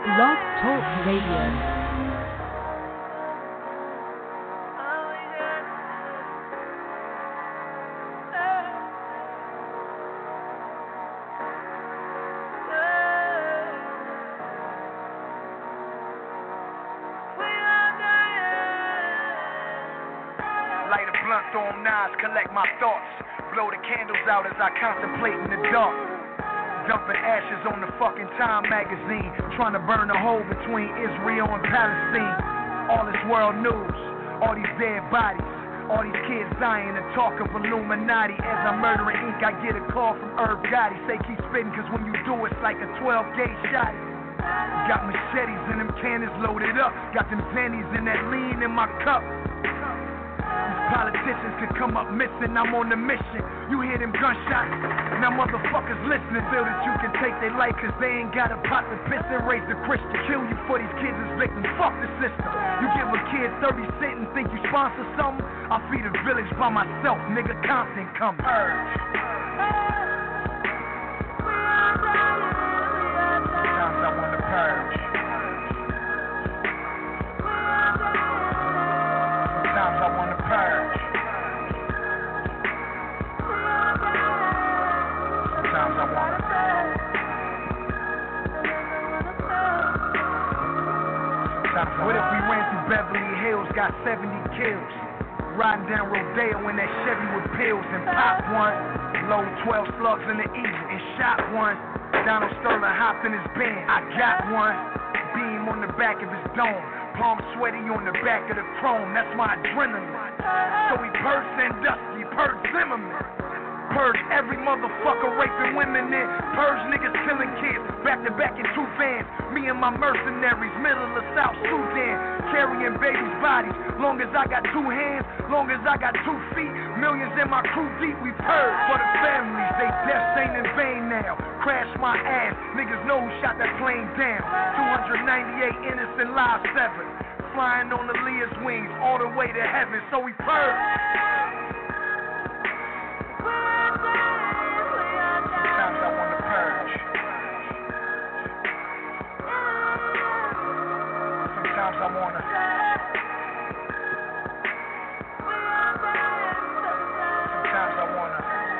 Blog Talk Radio. Collect my thoughts, blow the candles out as I contemplate in the dark. Dumping ashes on the fucking Time magazine, trying to burn a hole between Israel and Palestine. All this world news, all these dead bodies, all these kids dying, and talk of Illuminati. As I'm murdering ink, I get a call from Irv Gotti. Say keep spitting, cause when you do it's like a 12-gauge shot. Got machetes and them cannons loaded up, got them Xannies and that lean in my cup. Politicians could come up missing, I'm on the mission. You hear them gunshots, now motherfuckers listening. Feel that you can take their life cause they ain't got a pot to piss and raise the Christian. Kill you for these kids as victims, fuck the system. You give a kid 30 cents and think you sponsor something? I'll feed a village by myself, nigga, Compton coming. Sometimes I want to purge. Sometimes I want to purge. Sometimes I want to. What if we ran through Beverly Hills, got 70 kills? Riding down Rodeo in that Chevy with pills and pop one. Load 12 slugs in the Eagle and shot one. Donald Sterling hopped in his Benz, I got one. Beam on the back of his dome. Palm sweaty on the back of the chrome, that's my adrenaline. So we purge Sandusky, purge Zimmerman. Purge every motherfucker raping women in. Purge niggas killing kids, back to back in 2 vans. Me and my mercenaries, middle of South Sudan. Carrying babies' bodies, long as I got 2 hands, long as I got 2 feet. Millions in my crew deep, we purge for the families. They deaths ain't in vain now. Crash my ass, niggas know who shot that plane down. 298 innocent lives severed. Flying on the Leah's wings, all the way to heaven, so we purge. Sometimes I want to purge. Sometimes I want to. Sometimes I want to.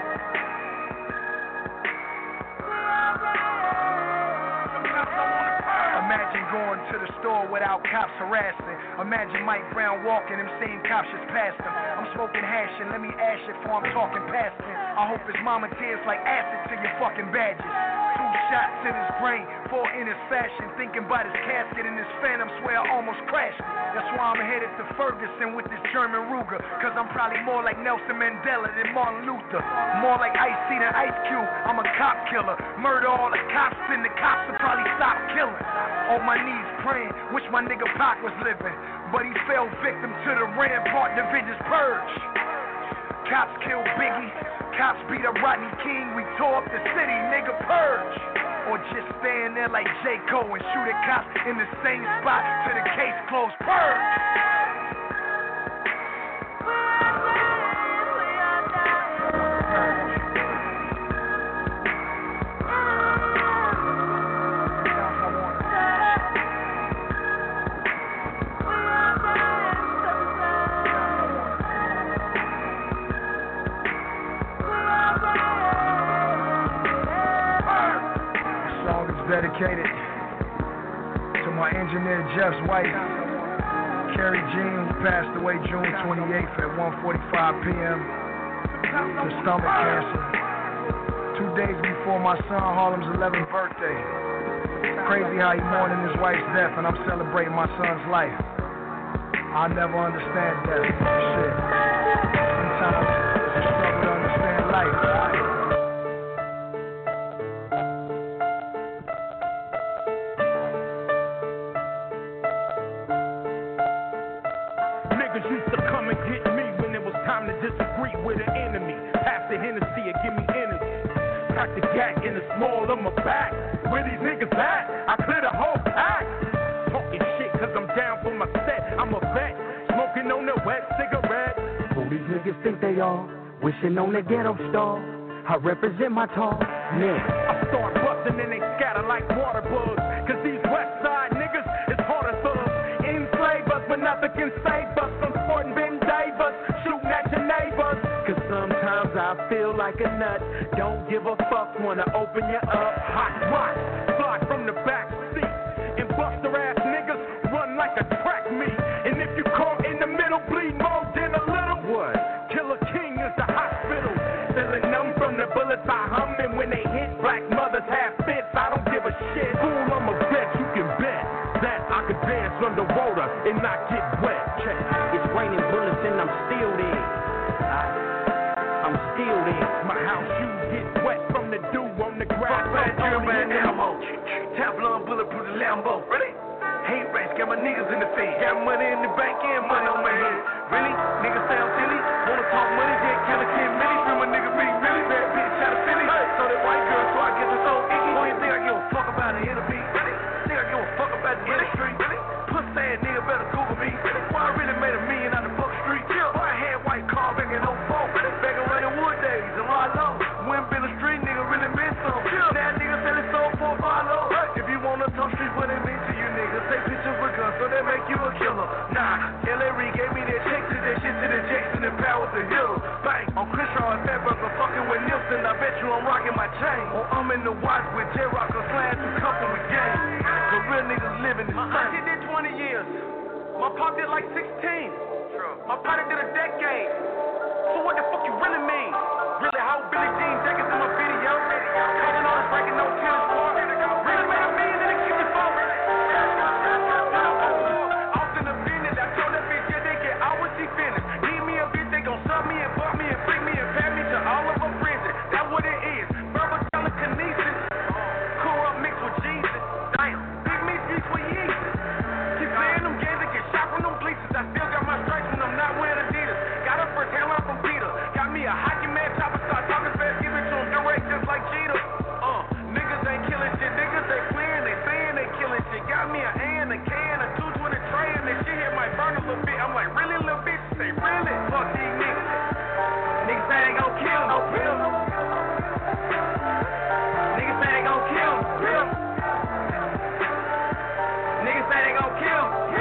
Imagine going to the store without cops harassing. Imagine Mike Brown walking, them same cops just passed him. I'm smoking hash and let me ash it before I'm talking past him. I hope his mama tears like acid to your fucking badges. 2 shots in his brain, 4 in his fashion. Thinking about his casket and his phantom, swear I almost crashed it. That's why I'm headed to Ferguson with this German Ruger. Cause I'm probably more like Nelson Mandela than Martin Luther. More like Ice-T than Ice Cube. I'm a cop killer. Murder all the cops and the cops will probably stop killing. On my knees praying, wish my nigga Pac was living. But he fell victim to the Rampart Division's purge. Cops killed Biggie, cops beat up Rodney King. We tore up the city, nigga, purge. Or just stand there like J. Cole and shoot at cops in the same spot till the case closed, purge. Dedicated to my engineer Jeff's wife, Carrie Jean, who passed away June 28th at 1:45 p.m. to stomach cancer. 2 days before my son Harlem's 11th birthday. Crazy how he mourning his wife's death and I'm celebrating my son's life. I'll never understand death. Shit. Sometimes it's a struggle to understand life. The gat in the small of my back. Where these niggas at? I clear the whole pack. Talking shit cause I'm down for my set. I'm a vet, smoking on the wet cigarette. Who these niggas think they are? Wishing on the ghetto star. I represent my tall niggas. I start busting and they scatter like water bugs. Cause these west side like a nut. Don't give a fuck, wanna open you up. Hot watch, fly from the back seat, and buster ass niggas run like a track meet. And if you caught in the middle, bleed more than a little. What? Killer King is the hospital, feeling numb from the bullets I humming when they hit. Black mothers have fits, I don't give a shit. Fool, I'm a vet, you can bet that I could dance underwater and not get wet. Check. It's raining bullets and I'm still there. I'm still there. My house shoes get wet from the dew on the grass. Fuck that drill man ammo. Teflon bulletproof the Lambo. Really? Hate race, got my niggas in the face. Got money in the bank and money on my head. Really? Niggas sound silly. Wanna talk money, get kinda kid Millie. Feel my nigga really, really bad bitch out of Philly. So that white girl, so I get the soul icky. Boy, you think I give a fuck about the inner beat? Really? Think I give a fuck about the industry? Really? Pussy ass nigga better Google me. Really? Boy, I really made $1 million out of Buck Street. Boy, I had white car back in 04. Really? Back in running wood days and ride low. When Billy Street nigga really meant some. Now niggas selling soul for $5. If you wanna talk street, what it mean to you niggas? Take pictures with guns, so they make you a killer. Nah, L.A. gave me that check to that shit to the Jackson and Powers the Hill. Bang, on Crenshaw and Fatburger, fucking with Nielsen. I bet you I'm rocking my chain. Or I'm in the watch with J-Rock or Slam to couple with game. The real niggas living in My auntie did 20 years. My pop did like 16. My partner did a decade. So what the fuck you really mean? Really how Billie Jean Jackets in my video? Causing all this breaking no tennis court. Really made $1 million and it keep it for. Often offended, I told that bitch yeah they get out when she finished. Need me a bitch, they gon' sub me and fuck me and freak me and pat me to all of her friends. That's what it is. Verbal telekinesis. Corrupt mixed with Jesus. Damn, big meat beats with Yeezus. Keep playing them games and get shot from them bleachers. I still got my stripes and I'm not wearing Adidas. Got a first hand line from Peter. Got me a hockey man chopper, start talking fast, give it to him direct just like Jeter. Niggas ain't killing shit, niggas they playing, they saying they killing shit. Got me a A and a K and a 220 tray and that shit here might burn a little bit. I'm like, really, little bitch? Say, really? Fuck these niggas. Niggas say they gon' kill me. Niggas say they gon' kill me. Niggas say they gon' kill me.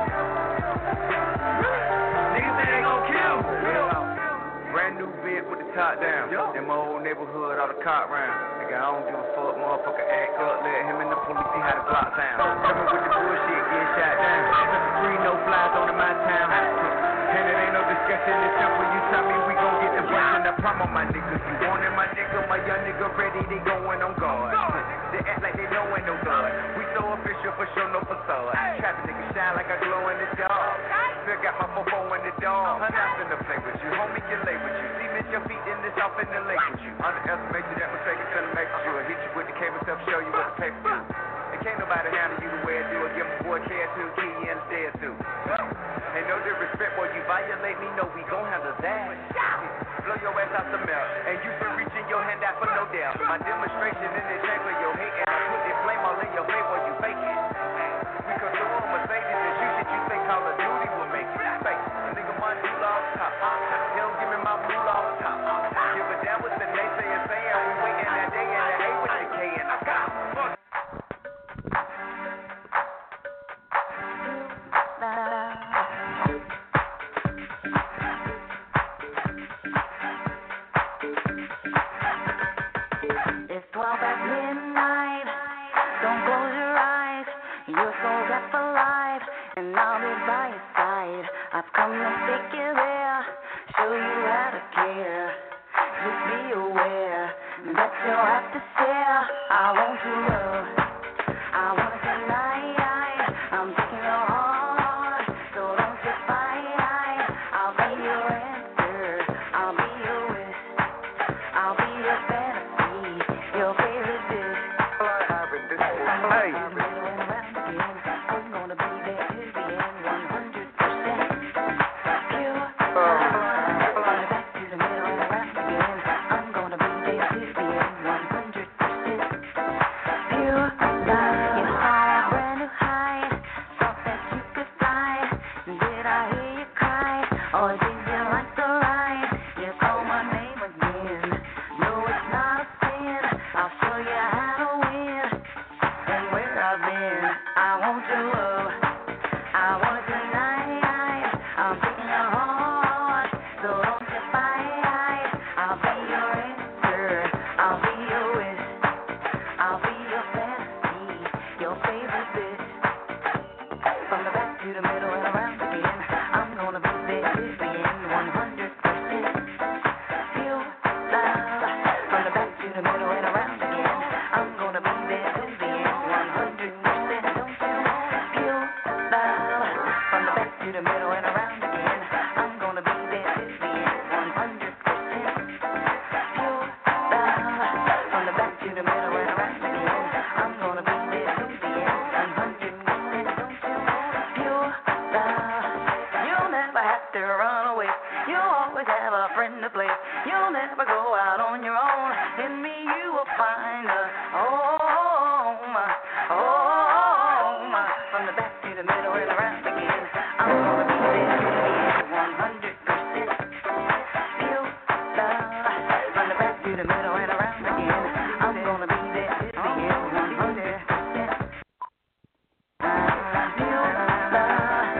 Niggas say they gon' kill me. brand new vid with the top down. In my old neighborhood, all the cop round. Nigga, I don't give a fuck, motherfucker act up. Let him in the police see how the block sound. Coming with the bullshit, get shot down. Free no flies on my town. And it ain't no discussion, it's simple. You tell me we gon' get the bunch. And I promise my niggas, you want it, my nigga, my young nigga ready, they going on guard. They act like they know ain't no God. We so official for sure, no facade. Trapping niggas shine like I glow in the dark. Still got my fofo in the dog. I'm not finna play with you, homie, get lay with you. Cement your feet in this off in the lake with you. Underestimate you, that mistake is gonna make you. Hit you with the cable stuff, show you what the paper do. And can't nobody handle you the way I do. I give my boy care to, key and stairs too. Ain't no disrespect, boy, you violate me, no, we gon' handle that. Blow your ass out the mouth, and you been reaching your hand out for no doubt. My demonstration in the chamber, your hate, and I put this flame all in your face while you fake it. We control on Mercedes and shoot shit you think Call of Duty will make it. Fake, a nigga my moolah off top. He don't give me my moolah off top. Give a damn what the naysayers saying, we waiting that day and the A with the K and I got fuck. It's 12 at midnight. Don't close your eyes. Your soul's up for life, and I'll be by your side. I've come to take you there, show you how to care. Just be aware that you'll have to share. I want your love. I want it tonight. I'm taking your heart, so don't you fight. I'll be your answer. I'll be your wish. I'll be your fantasy, your favorite dish. Hey. I'm gonna be there till the end, 100% pure. Back to the middle and rap again. I'm gonna be there till the end, 100% pure. You saw a brand new high, thought that you could fly. Did I hear you cry, or did you like the ride? You call my name again. No, it's not a sin. I'll show you how to win. And where I've been, I want your love. I want it tonight. I'm taking your heart, so don't you fight. I'll be your answer. your favorite bit. From the back to the middle and around again. I'm gonna be there till the end, 100%. Feel love. From the back to the middle and around again. I'm gonna be there till the end, 100%. Don't you feel love? From the back to the middle and around again. I'm gonna be there till the end, 100%. Feel love. From the back to the middle and around again. I'm gonna be there till the end, 100%. Don't you feel love? You'll never have to run away. You'll always have a friend to play. You'll never go out on your own. In me you will find a home, home. From the back to the middle and around again. I'm gonna be there till the end, 100%. Feel love. From the back to the middle and around again. I'm gonna be there till the end, 100%. Feel love.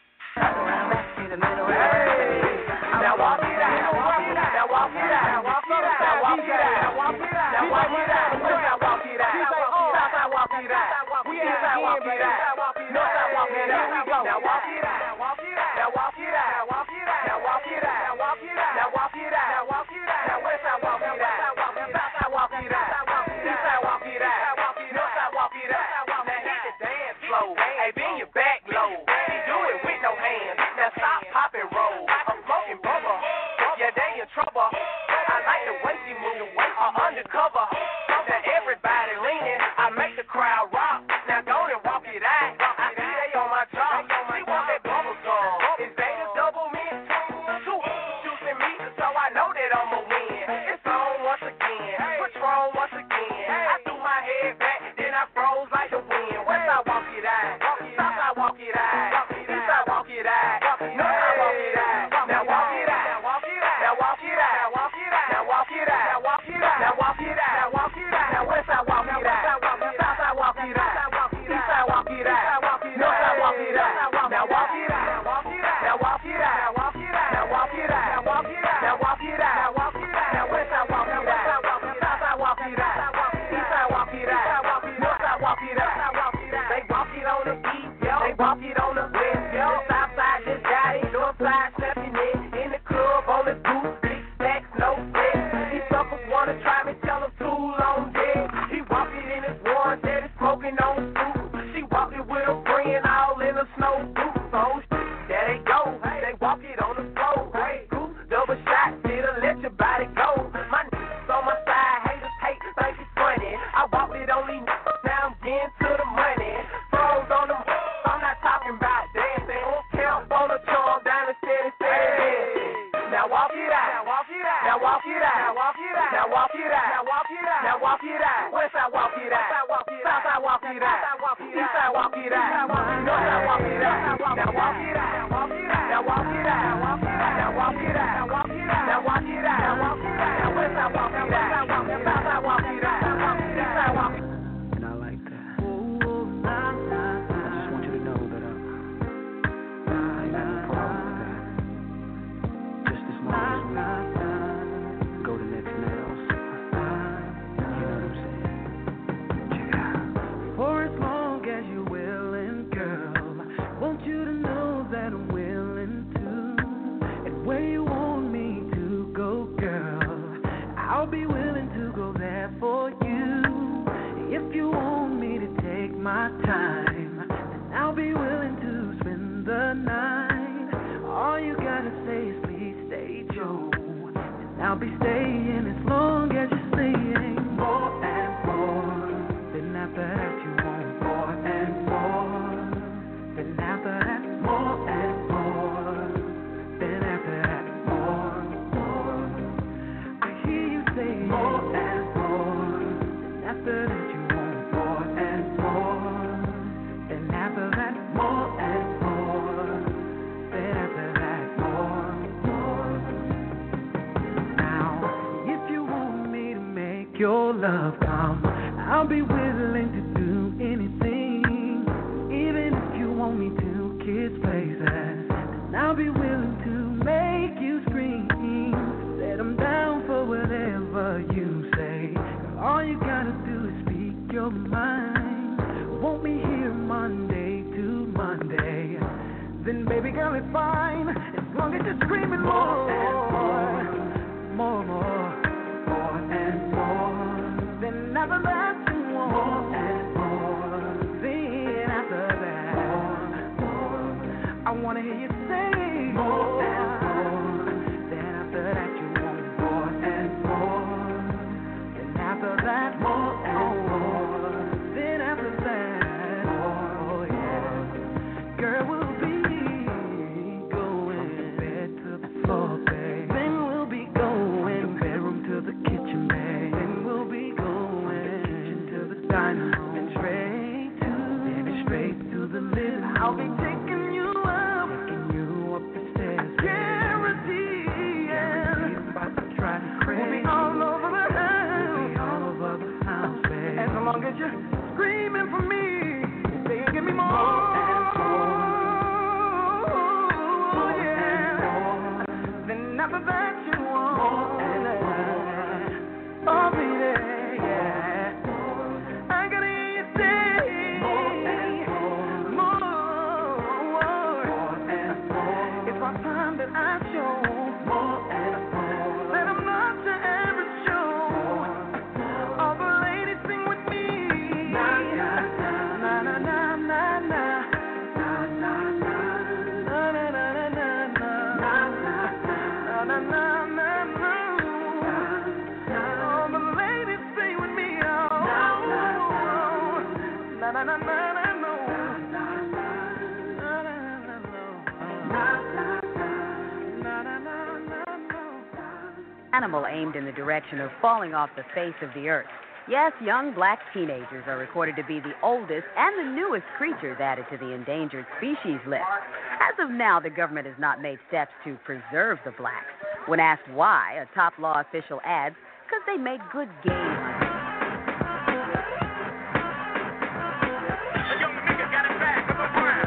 Around back to the middle and around again. Now walk it out. Now walk it out. Now walk it out. Now walk it out. Now walk it out. Now walk it out. Now walk it out. Now walk it out. Southside walk it out. We inside walk it out. Northside walk it out. Here we go. Now walk it out. Now walk it out. Now walk it out. Now walk it out. Now walk it out. Now walk it out. Now walk it out. Now walk it out. Now westside walk it out. Southside walk it out. Eastside walk it out. Northside walk it out. Now hit the dance floor. Hey, bend your back low. You do it with no hands. Now stop, pop, and roll. I'm smoking bubble. Yeah, they in trouble. I like the way she move. Undercover. Now everybody leaning. I make the crowd rock. Now go and walk it out. I see they on my job. She want that bubble gum. Is they the double mint? Two juicing me, so I know that I'ma win. It's on once again. Patron once again. I threw my head back, then I froze like the wind. Westside walk it out. Southside walk it out. Eastside walk it out. Northside walk it out. Now walk it out. Now walk it out. Now walk it out. Now walk it out. Now walk it out. Now walk it out. Now walk it out. Now walk it out. Now westside walk it out. Southside walk it out. Eastside walk it out. Northside walk it out. Now walk it out. Now walk it out. Now walk it out. Now walk it out. Now walk it out. Now walk it out. Now walk it out. Now walk it out. Now westside walk it out. Southside walk it out. Eastside walk it out. Northside walk it out. They walk it on the east, yo. They walk it on the west, yo. Southside just got it. Northside stepping in the club on the goose. Big stacks, no sweat. These suckers wanna try me, tell them too long dead. He walk it in his warrant, that is smoking on food. She walk it with a friend, all in a snow boot. So there they go, they walk it on the floor. Hey, goose, double shot, it'll let your body go. My niggas on my side, haters hate, think it's funny. I walk it only now I'm getting to the money. Froze on them, I'm not talking about dancing. Count on the charm down the steady. Now walk it out. Now walk it out. Now walk it out. Now walk it out. Now walk it out. Now walk it out. Now walk it out. Westside walk it out. Southside walk it out. Eastside walk it out. Northside walk it out. Now walk it out. Now walk it out. Now walk it out. Now walk it out. Now walk it out. Now walk it out. Now walk it out. Now westside walk it out. Southside walk it out. Eastside walk it out. And I like that. I just want you to know that I ain't got no problem with that. Just as long as we go the next nails. You know what I'm saying? Check it out. For as long as you're willing, girl, want you to know that I'm willing to. And where you want me to go, girl, I'll be willing to go there for you. If you want me to take my time, then I'll be willing to spend the night. All you gotta say is please stay, Joe, and I'll be staying as long as you're saying more and more. Then after that you want more and more. Then after that more and more. Then after that more. I hear you say more and more. Then after that you want more and more. Then after that more and more. Then after that more. Now, if you want me to make your love come, I'll be willing to do anything. Even if you want me to kiss places, then I'll be willing to make you scream. Said I'm down for whatever you say. All you gotta do is speak your mind. Want me feel it's fine as long as you're screaming more and more, more and more. Then after that you want more and more. Then after that, more. I wanna hear you say more and more. Then after that you want more and more. Then after that more and more. Then after that more, yeah. Girl, we'll be going from the bed to the floor, babe. Then we'll be going from the bedroom to the kitchen, babe. Then we'll be going from the kitchen to the dining room. And straight to the living room. I'll be taking you up the stairs. Guarantee, yeah. About to try to crazy. We'll be all over the house, babe. As long as you're screaming for me, say give me more. After that you want oh baby, yeah. I gotta hear you say more. It's my time that I show that I'm not your average show. All the ladies sing with me. Na na na na na na. Na, na, na, na. All the ladies stay with me, oh. Na, na, na, na, na, no. Na, na, na, no. Animal aimed in the direction of falling off the face of the earth. Yes, young black teenagers are recorded to be the oldest and the newest creatures added to the endangered species list. As of now, the government has not made steps to preserve the blacks. When asked why, a top law official adds, because they make good game hunters. A young nigga got it back up around.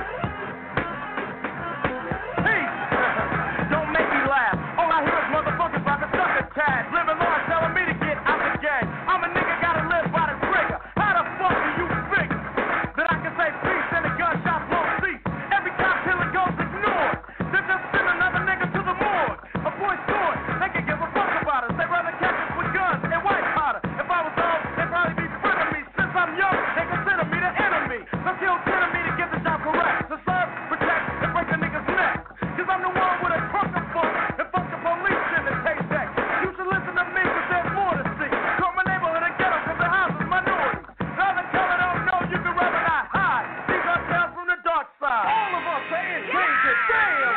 Hey, don't make me laugh. All I hear is motherfuckers like a sucker tag. Living large telling me to get out the gang. I'm a nigga gotta live by the trigger. How the fuck do you figure that I can say peace and the gunshots won't cease? Every time till it goes ignored. They just send another nigga to the morgue. A boy's sword, they can give a fuck about us. They rather catch us with guns and white powder. If I was old, they'd probably be frenemies. Since I'm young, they consider me the enemy. So kill 10 of me to get the job correct. To serve, protect, and break a nigga's neck. Cause I'm the one with a trunk of fun and fuck the police in the paycheck. You should listen to me cause there's more to see. Call my neighborhood and get 'em cause the house is minority. The other color don't know you can rather not hide. These are tales from the dark side. All of us are in danger. Damn!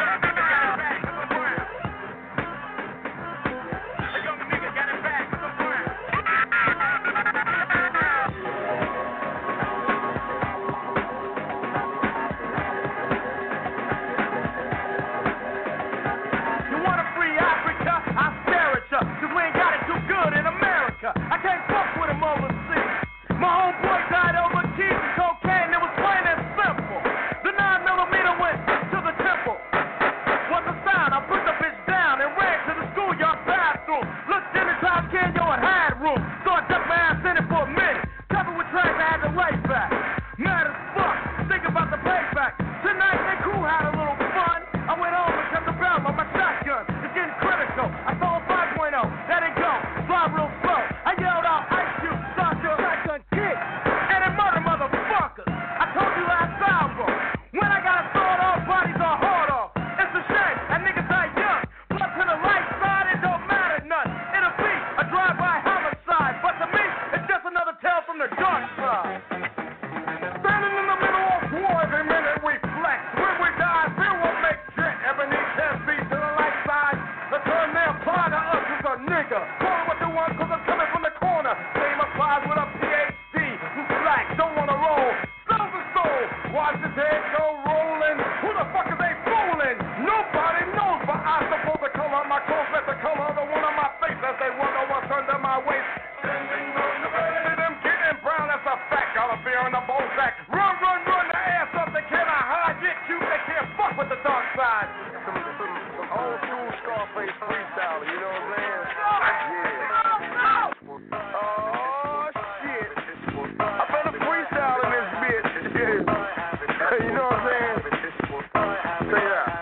I can't fuck with him overseas. My homeboy died over keys and cocaine. It was plain and simple. The 9mm went to the temple. What's the sound? I put the bitch down and ran to the schoolyard bathroom. Looked in the top can, yo, it had room. So I ducked my ass in it for a minute. Covered with trash, I had to lay back. Mad as fuck, think about the payback. Tonight, they crew had a little fun. I went home and cut the bell on my shotgun. It's getting critical. I saw a 5.0. Let it go. Fly real slow. I yelled out, Ice Cube, shotgun, kick, and it murder motherfuckers. I told you last album, when I gotta throw it off, bodies are hard off. It's a shame, and niggas die young. Plus to the right side, it don't matter none. It'll be a drive-by homicide, but to me, it's just another tale from the dark side. Standing in the middle of war, every minute we flex. When we die, then we'll make shit. Ebony 10 feet to the light side. The term they apply to us is a nigga. Call it what you want, cause I'm coming from the corner. Same applies with a PhD. Who's black, don't wanna roll. Sells his soul. Watch his head go rolling. Who the fuck is they fooling? Nobody knows, but I'm supposed to color my clothes. Let the color of the one on my face as they wonder what's under my waist. Sending on the way, them getting brown, that's a fact. Got a beer in the bowl sack. Run, the ass up. They cannot hide. Get you, they can't fuck with the dark side. Some old school Scarface freestyle, you know what I'm saying? Yeah. Oh, shit. I better freestyle in this bitch. Yeah. You know what I'm saying? Say that.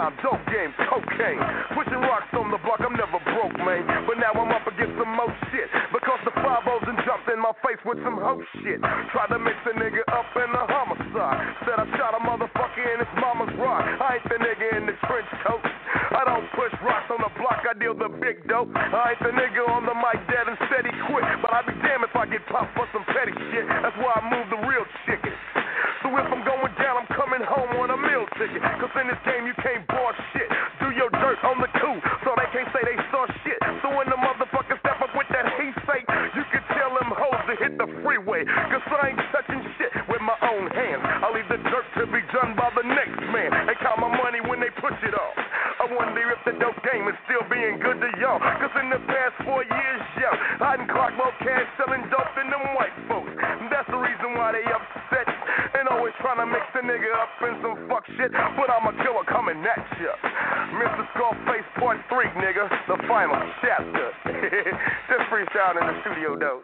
time, dope games, cocaine. Pushing rocks on the block, I'm never broke, man. But now I'm up against some more shit. Because the 5-0s and jumped in my face with some hoe shit. Tried to mix a nigga up in a homicide. Said I shot a motherfucker in his mama's rock. I ain't the nigga in the trench coat. I don't push rocks on the block, I deal the big dope. I ain't the nigga on the mic dead and steady quit. But I'd be damned if I get popped for some petty shit. That's why I move the real chicken. So if I'm going down, I'm coming home on a meal ticket. Cause in this game you can't boss shit. Do your dirt on the cool, so they can't say they saw shit. So when the motherfuckers step up with that he say, you can tell them hoes to hit the freeway. Cause I ain't touching shit with my own hands. I leave the dirt to be done by the next man. And count my money when they push it off. I wonder if the dope game is still being good to y'all. Cause in the past 4 years, yo, I done clocked more cash selling dope than them white folks. And that's the reason why they upset. And always trying to mix the nigga up in some fuck shit. But I'm a killer coming at ya. Mr. Scarface Part 3, nigga. The final chapter. Just freestyle in the studio, though.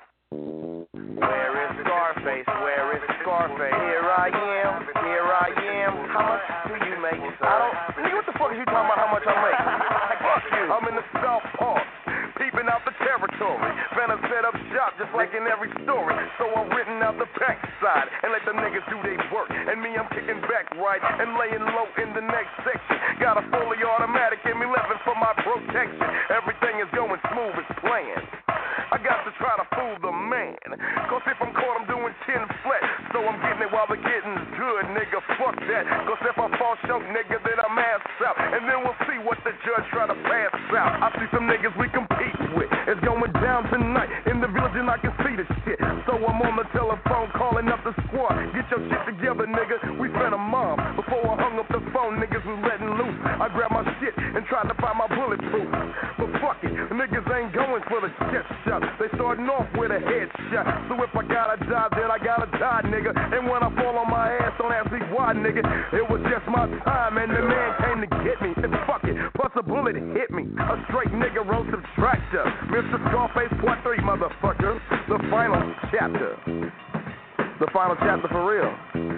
Where is Scarface? Where is Scarface? Here I am. Here I am. How much do you make? Nigga, what the fuck is you talking about how much I make? Fuck you. I'm in the South Park. Peeping out the territory. Finna set up shop just like in every story. So I'm written out the backside and let the niggas do their work. And me, I'm kicking back right and laying low in the next section. Got a fully automatic M11 for my protection. Everything is going smooth as planned. I got to try to fool the man. Cause if I'm caught, I'm doing 10 flat. So I'm getting it while the getting's good, nigga. Fuck that. Cause if I fall short, nigga, then I'm ass out. And then we'll see what the judge try to pass out. I see some niggas we compete with. It's going down tonight in the village and I can see the shit. So I'm on the telephone calling up the squad. Get your shit together, nigga. We finna mom. Before I hung up the phone, niggas was letting loose. I grabbed my shit and tried to find my bulletproof. But fuck it, niggas ain't going for the chest shot. They starting off with a headshot. So if I gotta die, then I gotta die, nigga. And when I fall on my ass, don't ask me why, nigga. It was just my time and the man came to get me. And fuck it, plus a bullet hit me. A straight nigga roll subtractor. Mr. Scarface Part 3, motherfucker. The final chapter. The final chapter for real.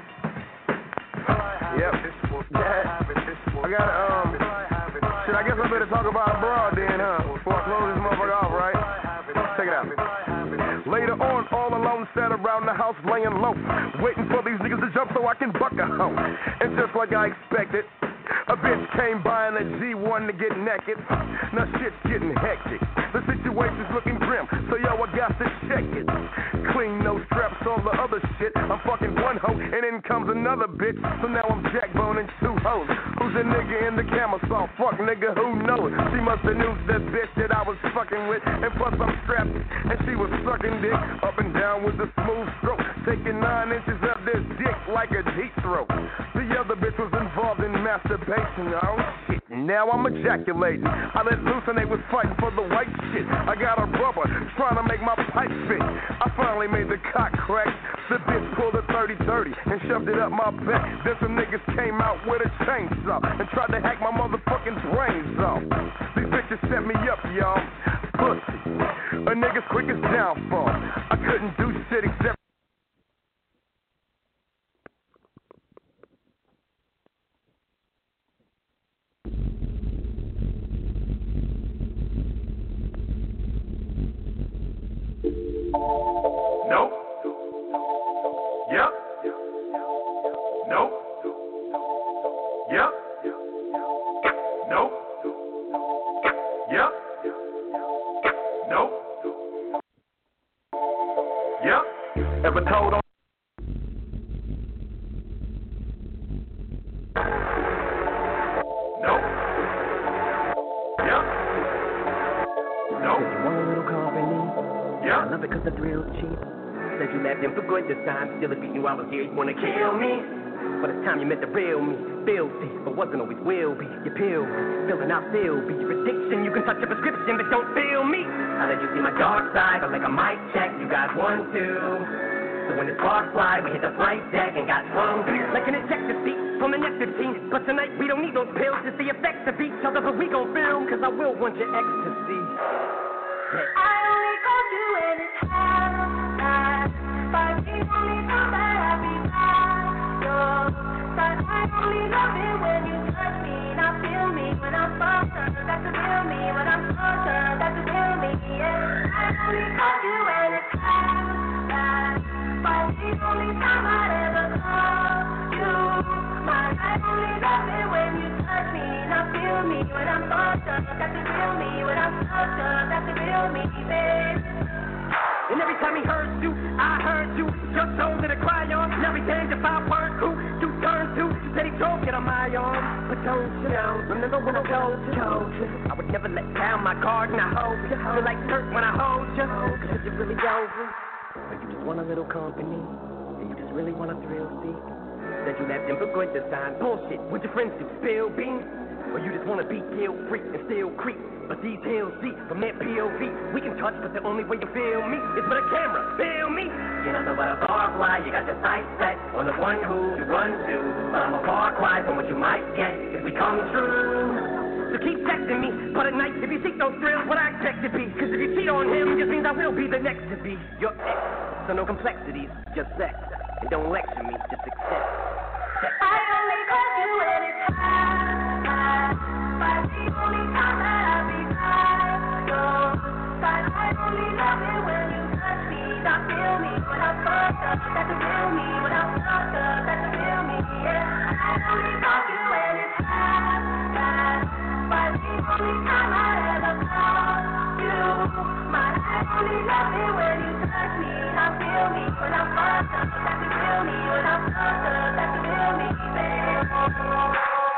Yep. I gotta, shit, I guess I better talk about abroad then, huh? Before I close this motherfucker off, right? Check it out. Later on, all alone, sat around the house laying low, waiting for these niggas to jump so I can buck a hoe. And just like I expected, a bitch came by in a G1 to get naked. Now shit's getting hectic. The situation's looking grim, so yo, I got to check it. Clean no straps, all the other shit. I'm fucking one hoe, and in comes another bitch. So now I'm jackboning 2 hoes. Who's a nigga in the camera saw? Fuck nigga, who knows? She must have knew that bitch that I was fucking with. And plus I'm strapped, and she was sucking dick up and down with a smooth stroke. Taking 9 inches of this dick like a deep throat. The other bitch was involved in masturbation. Oh shit, now I'm ejaculating. I let loose and they was fighting for the white shit. I got a rubber trying to make my pipe fit. I finally made the cock crack. The bitch pulled a 30-30 and shoved it up my back. Then some niggas came out with a chainsaw and tried to hack my motherfucking brains off. These bitches set me up, y'all. Pussy. A nigga's quickest downfall. I couldn't do shit except Nope. Yep. Nope. Yep. Nope. Yep. Nope. Yep. Ever told on Nope. Yep. Nope. One little company. Yep. I love it cause the thrill's cheap. Said you left him for good this time. Still, if you knew I was here, you wanna kill me. But it's time you met the real me. Filthy, but wasn't always will be. You pill me, filling out still be. Your addiction, you can touch your prescription, but don't feel me. I let you see my dark side, but like a mic check, you got 1, 2. So when the sparks fly, we hit the flight deck and got swung. Like an ejector seat from an F-15. But tonight we don't need those pills, just the effects of each other. But we gon' film, cause I will want your ecstasy. I only call you anytime. But we only know that I be back. Your side. only love it when you touch me. Now feel me when I'm fucked up. That's the real me when I'm fucked up. That's the real me, yeah. I only call you when it's hot. But the only time I'd ever call you. I only love it when you touch me. Now feel me when I'm fucked up. That's the real me when I'm fucked up. That's the real me, babe. And every time he heard you, I heard you. Just told to cry on. And everything the 5 words who you turn to. You said he drove it on my arm. But don't you know, remember when I told you, I would never let down my guard and I hold you. Feel like dirt when I hold you. Cause you really over. Or you just want a little company. And you just really want a thrill seek. That you left him for good this time. Bullshit. Would your friends do spill beans? Or you just wanna be guilt-free and still creep? But these hills deep from that POV. We can touch, but the only way you feel me is with a camera. Feel me? You don't know what a far fly. You got your sights set on the one who you run to. But I'm a far cry from what you might get if we come true. So keep texting me, but at night, if you seek those thrills, what I expect to be. Cause if you cheat on him, it just means I will be the next to be your ex. So no complexities, just sex. And don't lecture me, just accept. I only call you when it's hot. But the only time that I'll be high. So, but I only love it when you touch me. Now feel me when I'm fucked up. That's the real me when I'm fucked up. That's the real me, yeah. I only call you when it's hot. But the only time I ever call you. I only love it when you touch me. Now feel me when I'm fucked up. That's the real me when I'm fucked up. That's the real me, babe.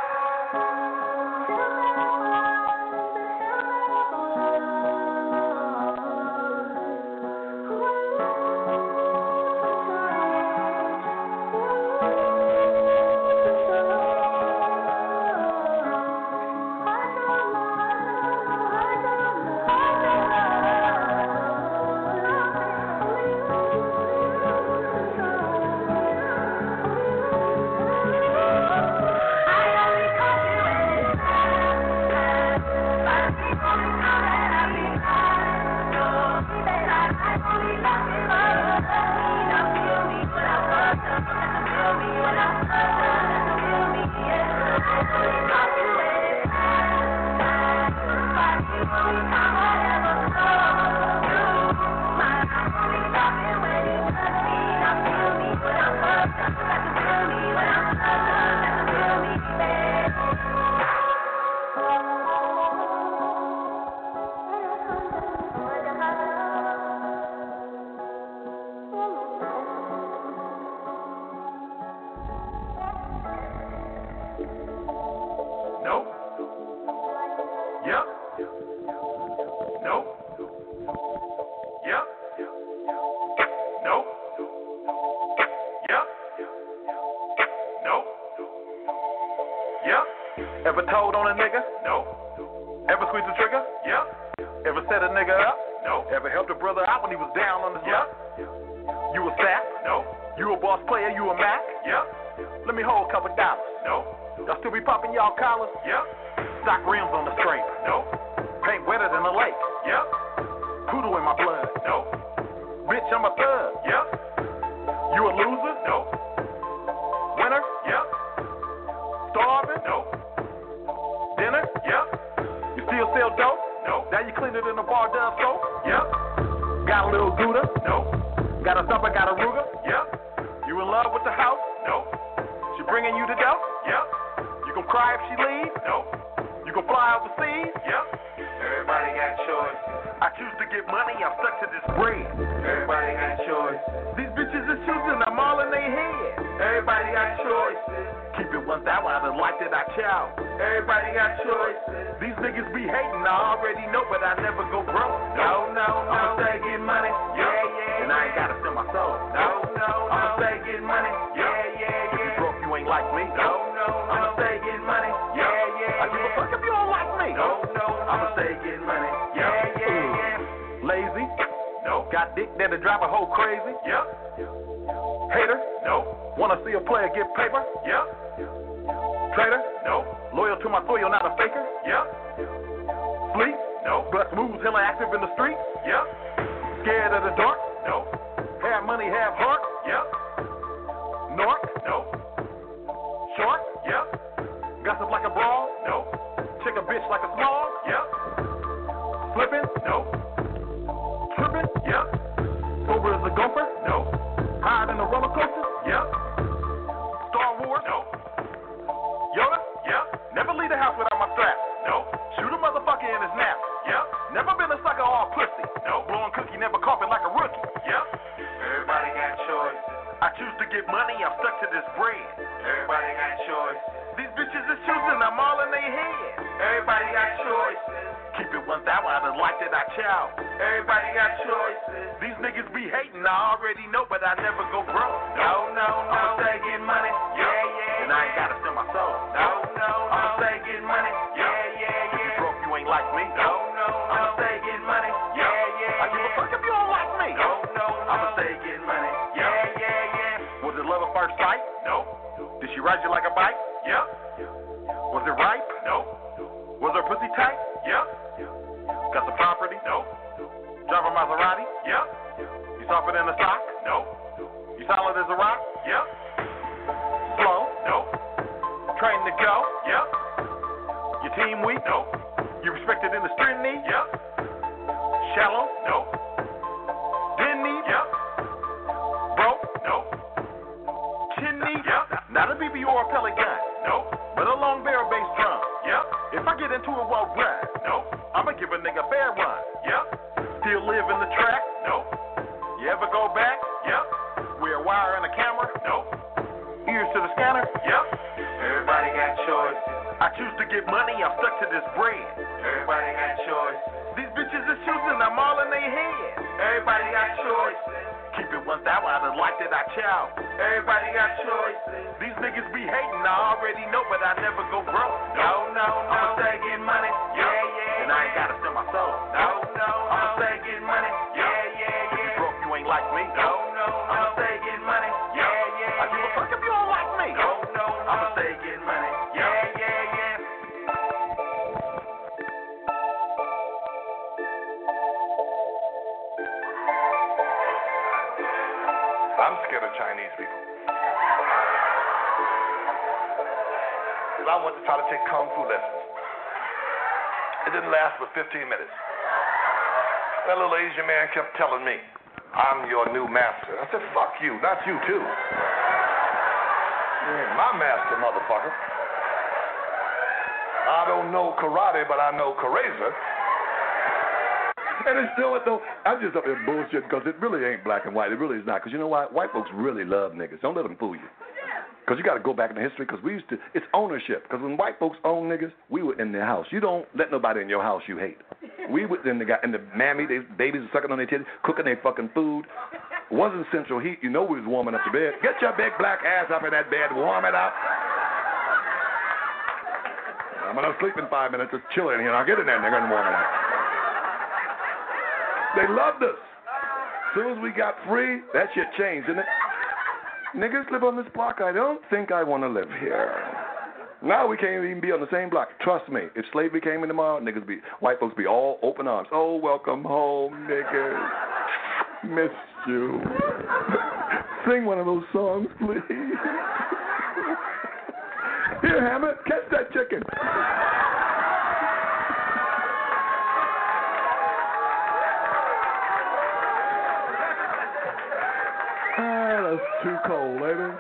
Ever told on a nigga? No. Ever squeezed the trigger? Yeah. Ever set a nigga up? No. Ever helped a brother out when he was down on his luck? You a sap? No. You a boss player? You a Mac? Yeah. Let me hold a couple dollars. No. Y'all still be popping y'all collars? Yeah. Stock rims on the scrape? No. Paint wetter than a lake? Yeah. Poodle in my blood? No. Bitch, I'm a thug? Yeah. You a loser? No. Winner? Yeah. Starving? No. Dinner? Yep. You still sell dope? No. Now you clean it in the bar down soap? Yep. Got a little Gouda? No. Got a thumper, got a Ruger? Yep. You in love with the house? No. She bringing you the dough? Yep. You gon' cry if she leaves? No. You gon' fly overseas? Yep. Everybody got choices. I choose to get money, I'm stuck to this bread. Everybody got choices. These bitches are choosing, I'm all in their head. Everybody got choices. Keep it 1,000 out of life that I chow. Everybody got choices. These niggas be hating, I already know, but I never go broke. No, no, no. I'ma stay getting money. Yeah, yeah. And I ain't gotta sell my soul. No, no, no. I'ma stay getting money. Yeah, yeah, yeah. If you broke, you ain't like me. No, no, no. I'ma stay getting money. Yeah, yeah. I give a fuck if you don't like me. No, no. I'ma stay getting money. Yeah, yeah, yeah. Lazy. No. Got dick that'll drive a hoe crazy. Yep. Hater. No. Wanna see a player get paper? Yep. Traitor? No. Loyal to my soil, not a faker? Yep. Sleep? No. Bust moves, hella active in the street? Yep. Scared of the dark? No. Have money, have heart? Yep. North? No. Short? like a brawl? Nope. Check a bitch like a small? Yep. Flipping? Nope. Tripping? Yep. Sober as a gopher? Nope. Higher than a roller coaster? Yep. Star Wars? Nope. Yoda? Yep. Never leave the house without my strap? Nope. Shoot a motherfucker in his nap? Yep. Never been a sucker or a pussy? Nope. Blowing cookie, never coughing like a rookie? Yep. Everybody got choices. I choose to get money, I'm stuck to this bread. Everybody got choices. These bitches is choosing, I'm all in their head. Everybody got choices. Keep it 1,000, I done like that I chow. Everybody got choices. These niggas be hating, I already know, but I never go broke. No. I'ma stay getting money, Yeah. and I ain't gotta sell my soul. No. I'ma stay getting money, Yeah. If you broke, you ain't like me. No. I'ma stay getting money, Yeah. I give a fuck if you don't like me. No. I'ma stay getting money, Yeah. Was it love at first sight? Nope. Did she ride you like a bike? Yep. Was it ripe? Nope. Was her pussy tight? Yep. Got the property? Nope. Drive a Maserati? Yep. You softer than a sock? Nope. You solid as a rock? Yep. Slow? Nope. Trained to go? Yep. Your team weak? Nope. You respected in the street knee? Yep. Shallow? Nope. Didn't need? Yep. Broke? Nope. Chin knee? Yep. Not a BB or a pellet gun, Nope. but a long barrel bass drum. Yep. If I get into it, well, run. Nope. I'ma give a nigga a fair run. Yep. Still live in the track? Nope. You ever go back? Yep. Wear a wire and a camera? Nope. Ears to the scanner? Yep. Everybody got choices. I choose to get money, I'm stuck to this bread. Everybody got choices. These bitches is choosing, I'm all in their head. Everybody got choices. Keep it 1,000, I done like that I chow. Everybody got choices. These niggas be hating, I already know, but I never go broke. No. I'ma stay getting money, Yeah. and I ain't gotta sell my soul. No. I'ma stay getting money, If you broke, you ain't like me. No. I'ma stay getting money, I give a fuck if you don't like me. No. I'ma stay getting money, Yeah. I'm scared of Chinese people. Because I went to try to take Kung Fu lessons. It didn't last but 15 minutes. That little Asian man kept telling me, I'm your new master. I said, fuck you, not you too. You ain't my master, motherfucker. I don't know karate, but I know Karaza. And it's still what though. I'm just up here bullshitting because it really ain't black and white. It really is not. Because you know why? White folks really love niggas. Don't let them fool you. Because you got to go back in the history. Because we used to. It's ownership. Because when white folks owned niggas, we were in their house. You don't let nobody in your house you hate. We were in the mammy. They babies are sucking on their titties, cooking their fucking food. Wasn't central heat. You know we was warming up the bed. Get your big black ass up in that bed. Warm it up. I'm gonna sleep in 5 minutes. It's chilly in here. Now get in there, nigga, and warm it up. They loved us. As soon as we got free, that shit changed, didn't it? Niggas live on this block. I don't think I want to live here. Now we can't even be on the same block. Trust me. If slavery came in tomorrow, white folks be all open arms. Oh, welcome home, niggas. Missed you. Sing one of those songs, please. Here, Hammett, catch that chicken. That's too cold, ain't it?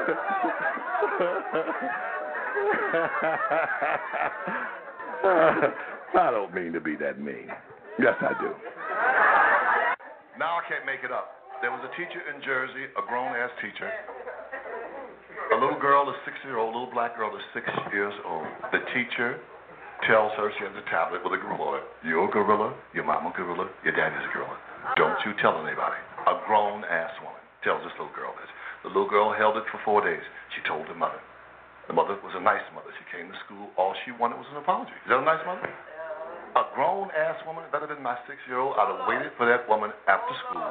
I don't mean to be that mean. Yes, I do. Now I can't make it up. There was a teacher in Jersey, a grown-ass teacher. A little girl is 6-year-old, little black girl is 6 years old. The teacher tells her she has a tablet with a gorilla on it. You're a gorilla, your mama a gorilla, your daddy's a gorilla. Don't you tell anybody. A grown-ass woman tells this little girl this. The little girl held it for 4 days. She told her mother. The mother was a nice mother. She came to school. All she wanted was an apology. Is that a nice mother? A grown-ass woman, better than my 6-year-old, I'd have waited for that woman after school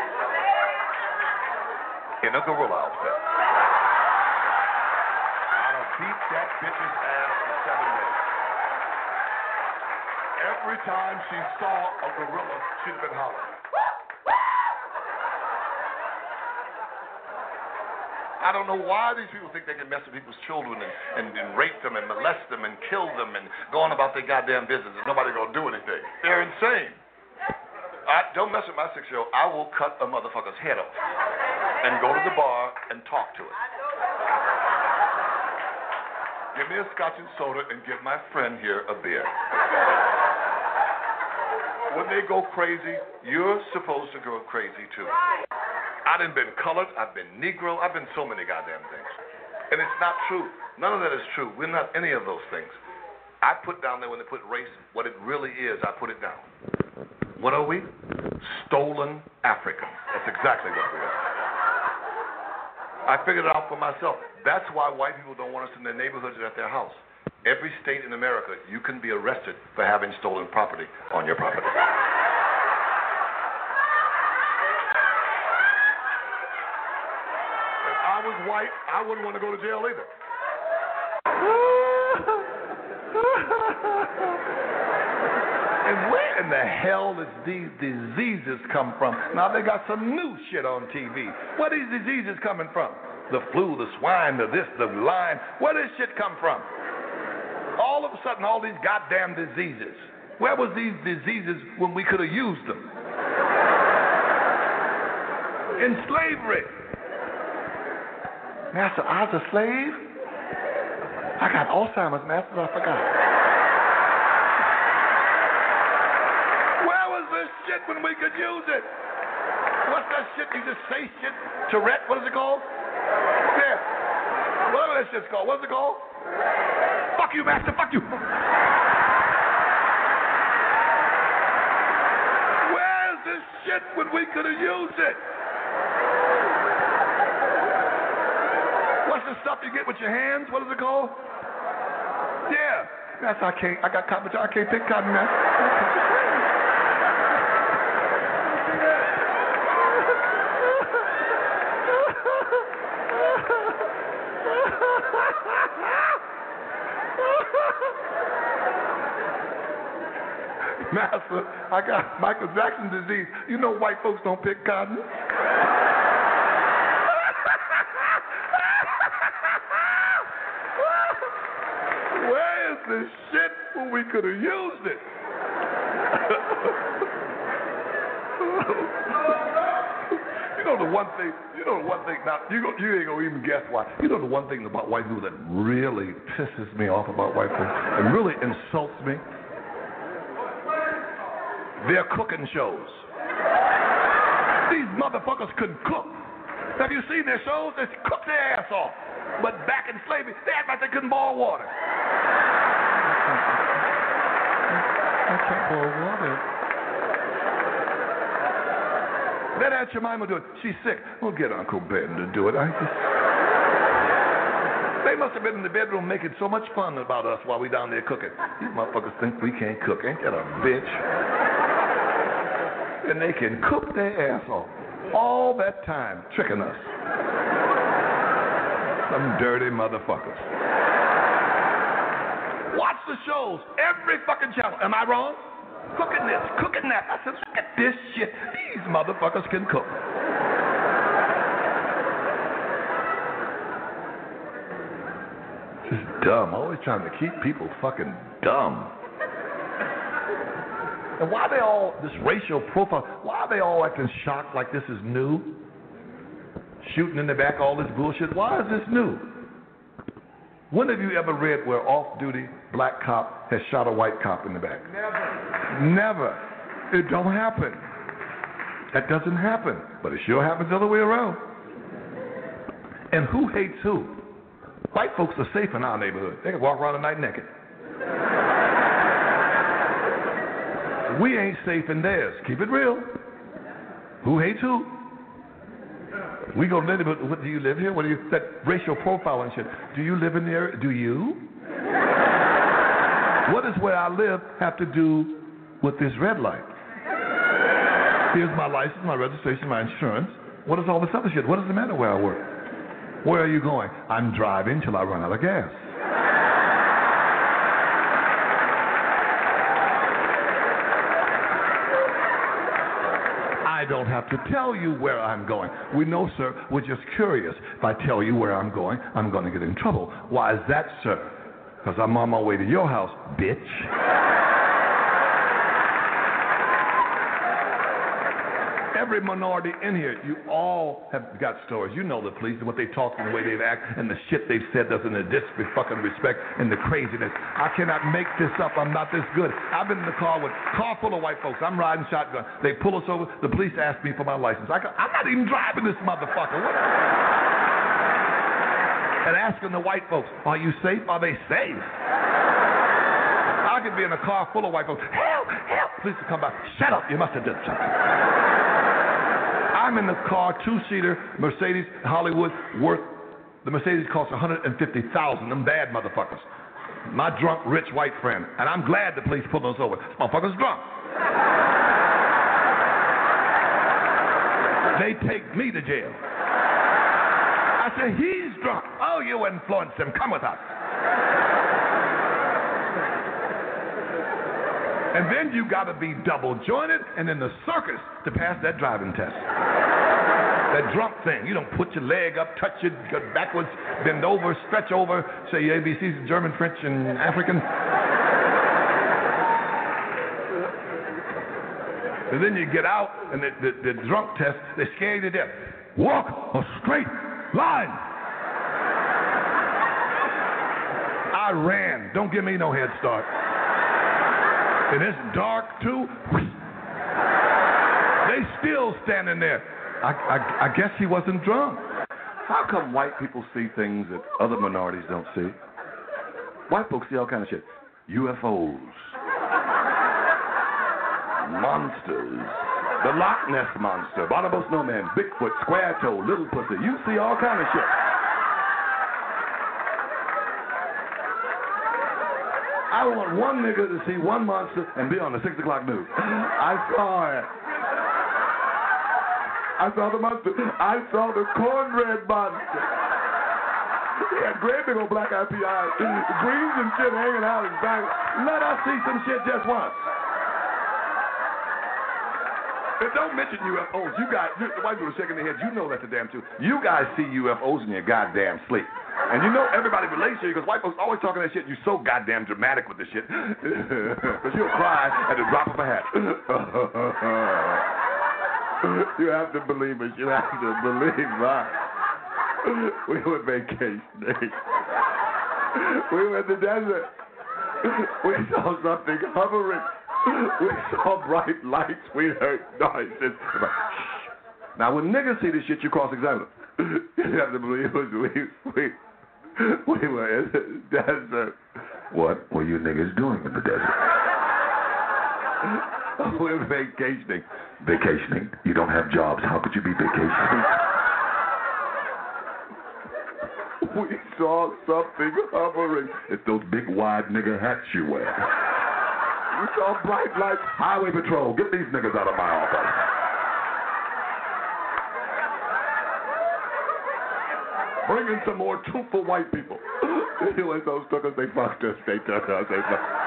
in a gorilla outfit. I'd have beat that bitch's ass for 7 days. Every time she saw a gorilla, she'd have been hollering. I don't know why these people think they can mess with people's children and rape them and molest them and kill them and go on about their goddamn business. There's nobody going to do anything. They're insane. Don't mess with my 6-year-old. I will cut a motherfucker's head off and go to the bar and talk to it. Give me a scotch and soda and give my friend here a beer. When they go crazy, you're supposed to go crazy too. I done been colored, I've been Negro, I've been so many goddamn things. And it's not true. None of that is true. We're not any of those things. I put down there when they put race, what it really is, I put it down. What are we? Stolen Africans. That's exactly what we are. I figured it out for myself. That's why white people don't want us in their neighborhoods or at their house. Every state in America, you can be arrested for having stolen property on your property. If I was white, I wouldn't want to go to jail either. And where in the hell does these diseases come from? Now, they got some new shit on TV. Where these diseases coming from? The flu, the swine, the this, the Lyme. Where does shit come from? All of a sudden, all these goddamn diseases. Where was these diseases when we could have used them? In slavery. Master, I was a slave? I got Alzheimer's, Master, I forgot. Where was this shit when we could use it? What's that shit you just say shit? Tourette, what is it called? Yeah. Whatever that shit's called. What's it called? Fuck you, Master, fuck you. Where's this shit when we could have used it? What's the stuff you get with your hands? What is it called? Yeah. Master, I got cotton, but I can't pick cotton, Master. Master, I got Michael Jackson disease. You know white folks don't pick cotton. Where is this shit when we could have used it? You know the one thing, now, you ain't gonna even guess why. You know the one thing about white people that really pisses me off about white folks and really insults me? Their cooking shows. These motherfuckers couldn't cook. Have you seen their shows? They cook their ass off. But back in slavery, they act like they couldn't boil water. I can't boil water. Let Aunt Jemima do it. She's sick. We'll get Uncle Ben to do it. They must have been in the bedroom making so much fun about us while we down there cooking. These motherfuckers think we can't cook. Ain't that a bitch? And they can cook their ass off. All that time tricking us. Some dirty motherfuckers. Watch the shows. Every fucking channel. Am I wrong? Cooking this, cooking that. I said, look at this shit. These motherfuckers can cook. Just dumb. Always trying to keep people fucking dumb. And why they all, this racial profile, why are they all acting shocked like this is new? Shooting in the back, all this bullshit. Why is this new? When have you ever read where off-duty black cop has shot a white cop in the back? Never. It don't happen. That doesn't happen. But it sure happens the other way around. And who hates who? White folks are safe in our neighborhood. They can walk around at night naked. We ain't safe in theirs. Keep it real. Who hates who? We go to the neighborhood. What, do you live here? What do you, that racial profile and shit. Do you live in the area? Do you? What does where I live have to do with this red light? Here's my license, my registration, my insurance. What is all this other shit? What does it matter where I work? Where are you going? I'm driving till I run out of gas. I I don't have to tell you where I'm going. We know, sir, we're just curious. If I tell you where I'm going to get in trouble. Why is that, sir? Because I'm on my way to your house, bitch. Every minority in here, you all have got stories. You know the police and what they talk and the way they act and the shit they've said doesn't fucking respect and the craziness. I cannot make this up. I'm not this good. I've been in the car full of white folks. I'm riding shotgun. They pull us over. The police ask me for my license. I'm not even driving this motherfucker. What? And asking the white folks, are you safe? Are they safe? I could be in a car full of white folks. Help! Help! Police will come by. Shut up! You must have done something. I'm in the car, two-seater, Mercedes, Hollywood, the Mercedes costs $150,000, them bad motherfuckers. My drunk, rich white friend. And I'm glad the police pulled us over. This motherfucker's drunk. They take me to jail. I said, he's drunk. Oh, you influenced him. Come with us. And then you got to be double jointed and in the circus to pass that driving test. That drunk thing. You don't put your leg up, touch it, go backwards, bend over, stretch over, say your ABCs, German, French, and African. And then you get out, and the drunk test, they scare you to death. Walk a straight line. I ran. Don't give me no head start. And it's dark, too. They still standing there. I guess he wasn't drunk. How come white people see things that other minorities don't see? White folks see all kind of shit. UFOs. Monsters. The Loch Ness Monster. Bonobo Snowman. Bigfoot. Square Toe. Little Pussy. You see all kind of shit. I want one nigga to see one monster and be on the 6 o'clock news. I saw it. I saw the monster. I saw the cornbread monster. He had great big old black eyed eyes, greens and shit hanging out his back. Let us see some shit just once. And don't mention UFOs. You guys, the white people are shaking their heads. You know that's the damn truth. You guys see UFOs in your goddamn sleep. And you know everybody relates to you because white folks always talking that shit. You're so goddamn dramatic with the shit. Because you'll cry at the drop of a hat. You have to believe it. You have to believe that. We were vacationing. We were in the desert. We saw something hovering. We saw bright lights. We heard noises. Now, when niggas see this shit, you cross-examine them. You have to believe it. We were in the desert. What were you niggas doing in the desert? We're vacationing. Vacationing? You don't have jobs. How could you be vacationing? We saw something hovering. It's those big, wide nigga hats you wear. We saw bright lights. Highway patrol. Get these niggas out of my office. Bring in some more truthful white people. You ain't those suckers. They fucked us. They took us. They fucked us.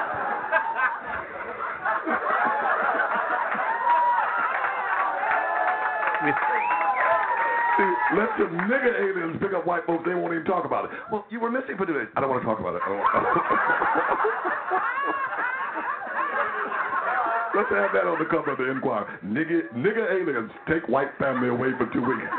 See, let the nigga aliens pick up white folks, they won't even talk about it. Well, you were missing for today. I don't want to talk about it. Let's have that on the cover of the Enquirer. Nigga aliens take white family away for 2 weeks.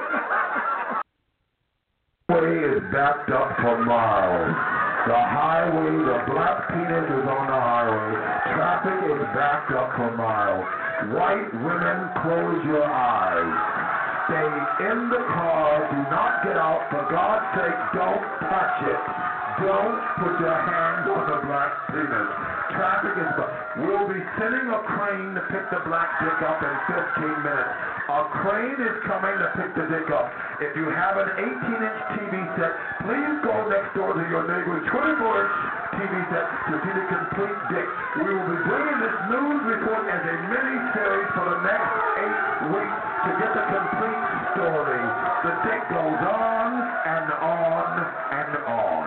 The highway is backed up for miles. The highway, the black teenagers on the highway. Traffic is backed up for miles. White women, close your eyes. Stay in the car. Do not get out. For God's sake, don't touch it. Don't put your hands on the black penis. Traffic is... We'll be sending a crane to pick the black dick up in 15 minutes. A crane is coming to pick the dick up. If you have an 18-inch TV set, please go next door to your neighbor's 24-inch TV set to see the complete dick. We will be bringing this news report as a mini-series for the next 8 weeks to get the complete story. The dick goes on and on and on.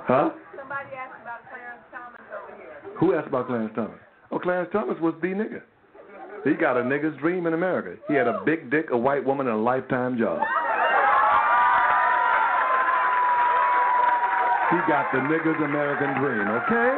Huh? Somebody asked about Clarence Thomas over here. Who asked about Clarence Thomas? Oh, Clarence Thomas was the nigga. He got a nigga's dream in America. He had a big dick, a white woman, and a lifetime job. He got the nigga's American dream, okay?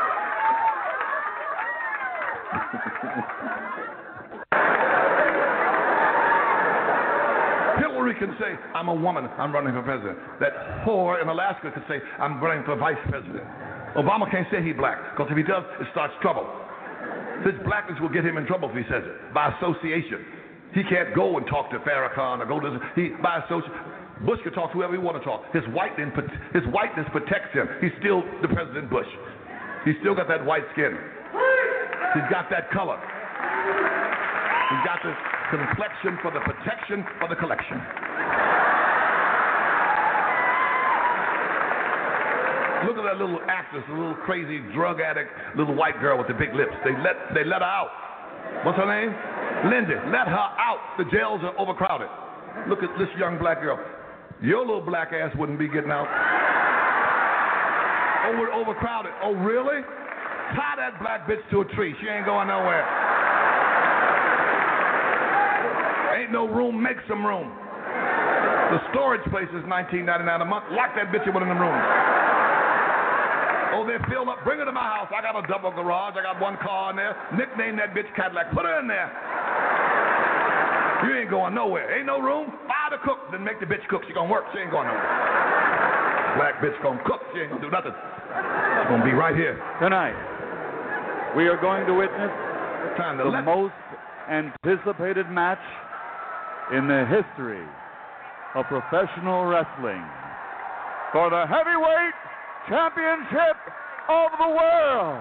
Hillary can say, I'm a woman, I'm running for president. That whore in Alaska could say, I'm running for vice president. Obama can't say he's black, because if he does, it starts trouble. His blackness will get him in trouble if he says it, by association. He can't go and talk to Farrakhan or go to, by association. Bush can talk to whoever he want to talk. His whiteness protects him. He's still the President Bush. He's still got that white skin. He's got that color. He's got the complexion for the protection for the collection. Look at that little actress, the little crazy drug addict, little white girl with the big lips. They let her out. What's her name? Lindy. Let her out. The jails are overcrowded. Look at this young black girl. Your little black ass wouldn't be getting out. Oh, we're overcrowded. Oh, really? Tie that black bitch to a tree. She ain't going nowhere. Ain't no room. Make some room. The storage place is $19.99 a month. Lock that bitch in one of them rooms. Oh, they're filled up. Bring her to my house. I got a double garage. I got one car in there. Nickname that bitch Cadillac. Put her in there. You ain't going nowhere. Ain't no room. Fire the cook. Then make the bitch cook. She gonna work. She ain't going nowhere. Black bitch gonna cook. She ain't gonna do nothing. She's gonna be right here. Tonight, we are going to witness the most anticipated match in the history of professional wrestling for the heavyweight championship of the world.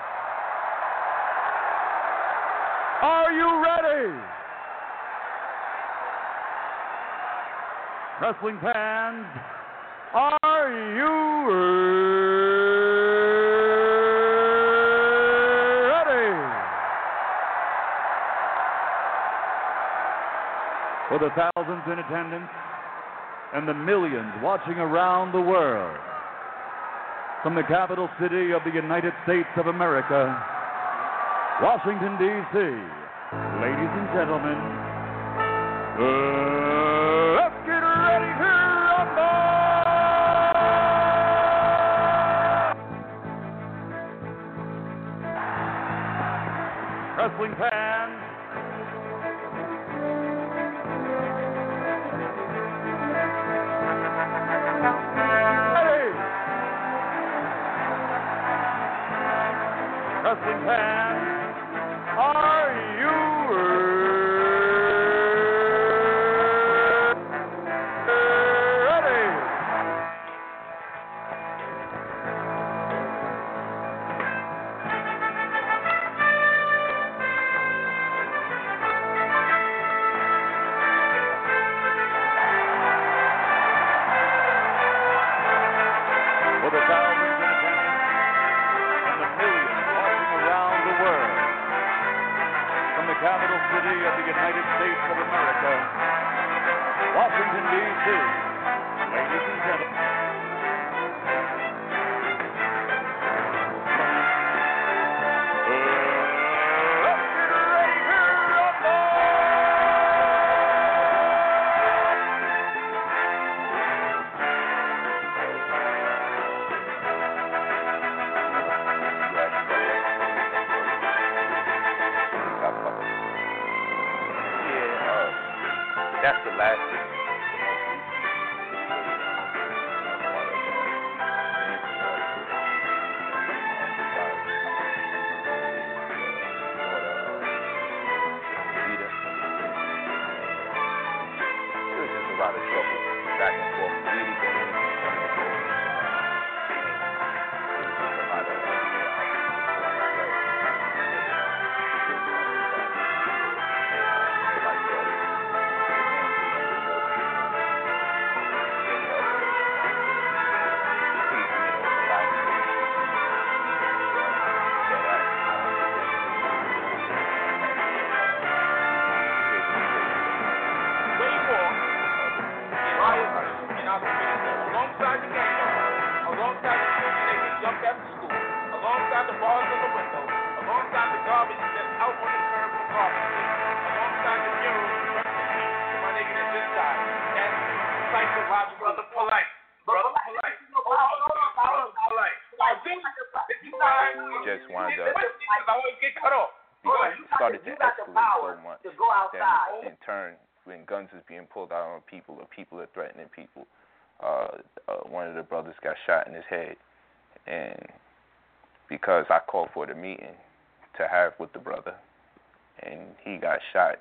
Are you ready? Wrestling fans, are you ready? For the thousands in attendance and the millions watching around the world, from the capital city of the United States of America, Washington, D.C., ladies and gentlemen, let's get ready to rumble! Wrestling fans, ready! Wrestling fans, are you ready? For the thousands in attendance and the millions watching around the world, from the capital city of the United States of America, Washington, D.C., ladies and gentlemen, let's get ready to rumble! That's the last thing. It was just a lot of trouble back and forth. Really going in. It was just a lot of started to You got the escalate power so much to go outside. that in turn, when guns is being pulled out on people or people are threatening people, one of the brothers got shot in his head, and because I called for the meeting to have with the brother, and he got shot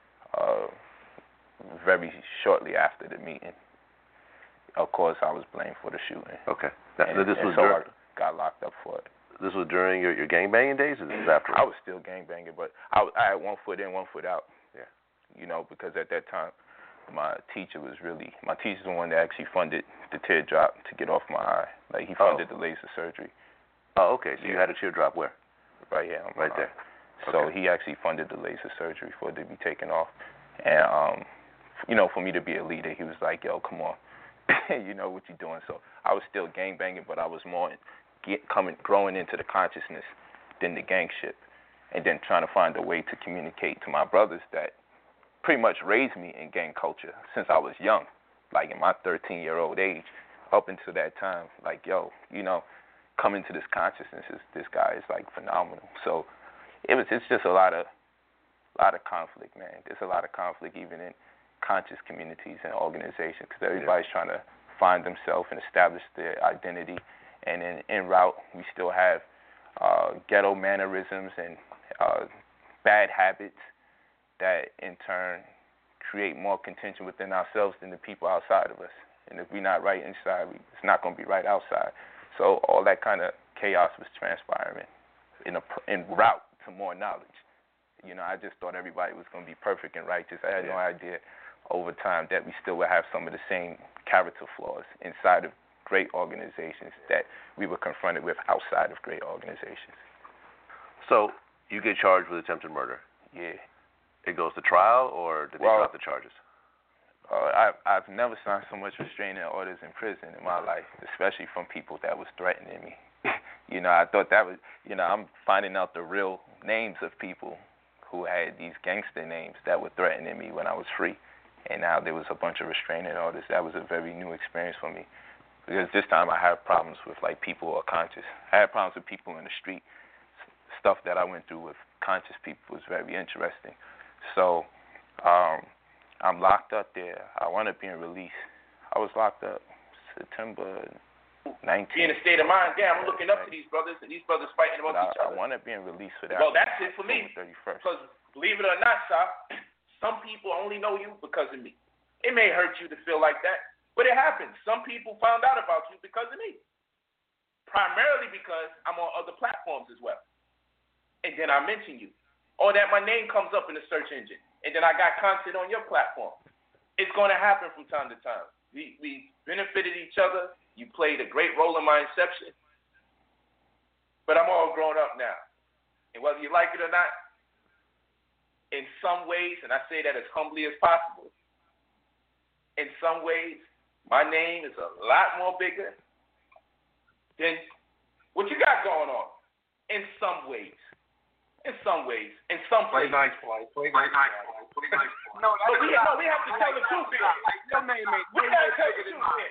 very shortly after the meeting. Of course, I was blamed for the shooting. Okay. I got locked up for it. This was during your gangbanging days, or this is after? I was still gangbanging, but I had 1 foot in, 1 foot out. Yeah. You know, because at that time, my teacher's the one that actually funded the teardrop to get off my eye. Like, he funded the laser surgery. Oh, okay. So you had a teardrop where? Right here. Right there. So he actually funded the laser surgery for it to be taken off. And, you know, for me to be a leader, he was like, yo, come on. You know what you're doing. So I was still gangbanging, but I was more growing into the consciousness than the gang shit. And then trying to find a way to communicate to my brothers that pretty much raised me in gang culture since I was young. Like in my 13-year-old age, up until that time, like, yo, you know, coming to this consciousness, this guy is like phenomenal. So it's just a lot of conflict, man. There's a lot of conflict even in conscious communities and organizations because everybody's trying to find themselves and establish their identity. And en route, we still have ghetto mannerisms and bad habits that in turn create more contention within ourselves than the people outside of us. And if we're not right inside, it's not going to be right outside. So all that kind of chaos was transpiring en route to more knowledge. You know, I just thought everybody was going to be perfect and righteous. I had no idea over time that we still would have some of the same character flaws inside of great organizations that we were confronted with outside of great organizations. So you get charged with attempted murder. Yeah. It goes to trial, or did they drop the charges? I've never signed so much restraining orders in prison in my life, especially from people that was threatening me. You know, I thought that was, you know, I'm finding out the real names of people who had these gangster names that were threatening me when I was free. And now there was a bunch of restraining orders. That was a very new experience for me. Because this time I had problems with, like, people who are conscious. I had problems with people in the street. Stuff that I went through with conscious people was very interesting. So I'm locked up there. I wound up being released. I was locked up September 19th. Be in a state of mind, damn, I'm looking up to these brothers, and these brothers fighting amongst each other. I wound up being released for that. Well, that's it for me. 31st. Because believe it or not, Sha, some people only know you because of me. It may hurt you to feel like that, but it happens. Some people found out about you because of me. Primarily because I'm on other platforms as well. And then I mention you. Or that my name comes up in the search engine. And then I got content on your platform. It's going to happen from time to time. We benefited each other. You played a great role in my inception. But I'm all grown up now. And whether you like it or not, in some ways, and I say that as humbly as possible, in some ways, my name is a lot more bigger than what you got going on. In some ways. In some ways. In some Play places. nice, play. Play nice, play. Play nice, play. No, we have to tell the truth here. Your name ain't. We got to tell the truth here.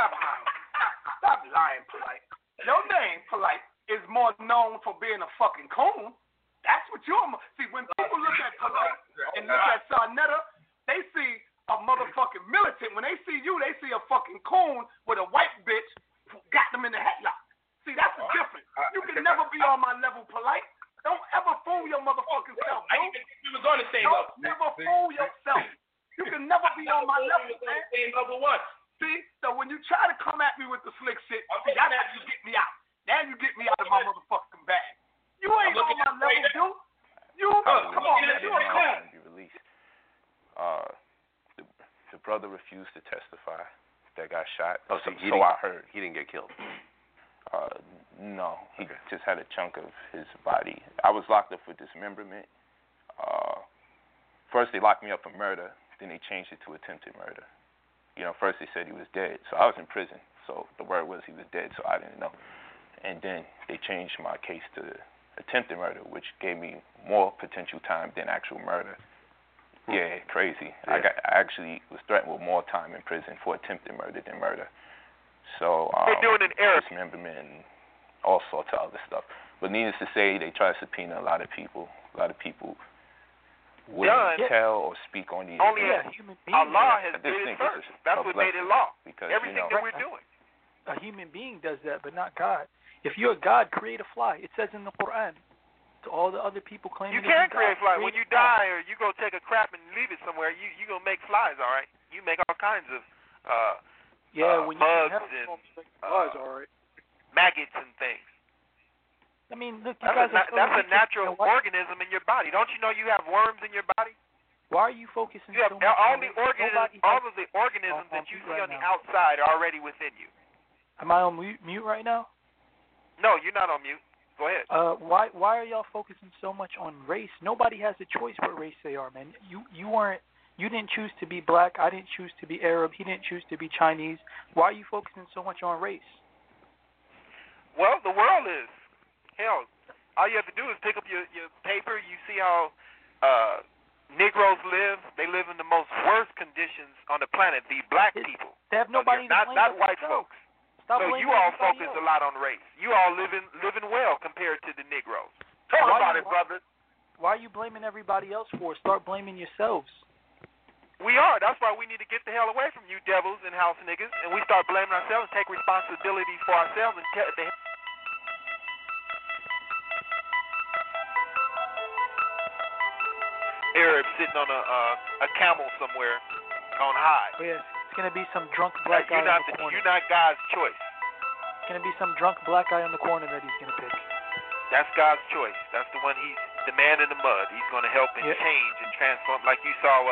Stop lying, Polite. Your name, Polite, is more known for being a fucking coon. That's what you're. See, when people look at Polite and look at Sarnetta, they see a motherfucking militant. When they see you, they see a fucking coon with a white bitch who got them in the headlock. See, that's the difference. You can never be on my level, Polite. Don't ever fool your motherfucking self. I even think we was on the same level. Don't never fool yourself. You can never be on my level, We was on man. the same level once. See, so when you try to come at me with the slick shit, see, that's how you get me out. Now you get me out of my motherfucking bag. You ain't on my level, dude. You, come on, man. You a coon. Be released. The brother refused to testify that got shot. Oh, so I heard. He didn't get killed. No, he just had a chunk of his body. I was locked up for dismemberment. First they locked me up for murder, then they changed it to attempted murder. You know, first they said he was dead, so I was in prison. So the word was he was dead, so I didn't know. And then they changed my case to attempted murder, which gave me more potential time than actual murder. Yeah, crazy. Yeah. I actually was threatened with more time in prison for attempted murder than murder. So they're doing an error. Dismemberment and all sorts of other stuff. But needless to say, they try to subpoena a lot of people. A lot of people wouldn't done. tell or speak on these Only events. a human being. Allah has I just did think it first. it's That's a what made blessing it law. because, Everything you know, that we're doing. A human being does that, but not God. If you're a God, create a fly. It says in the Quran. To all the other people claiming You to be can God, create flies. When you create a fly. die or you go take a crap and leave it somewhere, you gonna make flies, all right? You make all kinds of when you bugs have and flies, all right. maggots and things. I mean, look, you That's guys a natural organism in your body. Don't you know you have worms in your body? Why are you focusing You have so much all on the it? organisms, all of the organisms that you see on the outside are already within you. Am I on mute right now? No, you're not on mute. Go ahead. Why are y'all focusing so much on race? Nobody has a choice what race they are, man. You didn't choose to be black. I didn't choose to be Arab. He didn't choose to be Chinese. Why are you focusing so much on race? Well, the world is. Hell, all you have to do is pick up your paper. You see how Negroes live. They live in the most worst conditions on the planet. The black people. They have nobody to blame not but white themselves. folks. Stop So blaming you all everybody focus else. a lot on race. You all living well compared to the Negroes. Talk about it, brother. Why are you blaming everybody else for it? Start blaming yourselves. We are. That's why we need to get the hell away from you devils and house niggas, and we start blaming ourselves and take responsibility for ourselves and tell the Arab sitting on a camel somewhere on high. Oh, yeah, it's gonna be some drunk black guy You're in the corner. You're not God's choice. It's gonna be some drunk black guy in the corner that he's gonna pick. That's God's choice. That's the one. He's the man in the mud. He's going to help and change and transform, like you saw.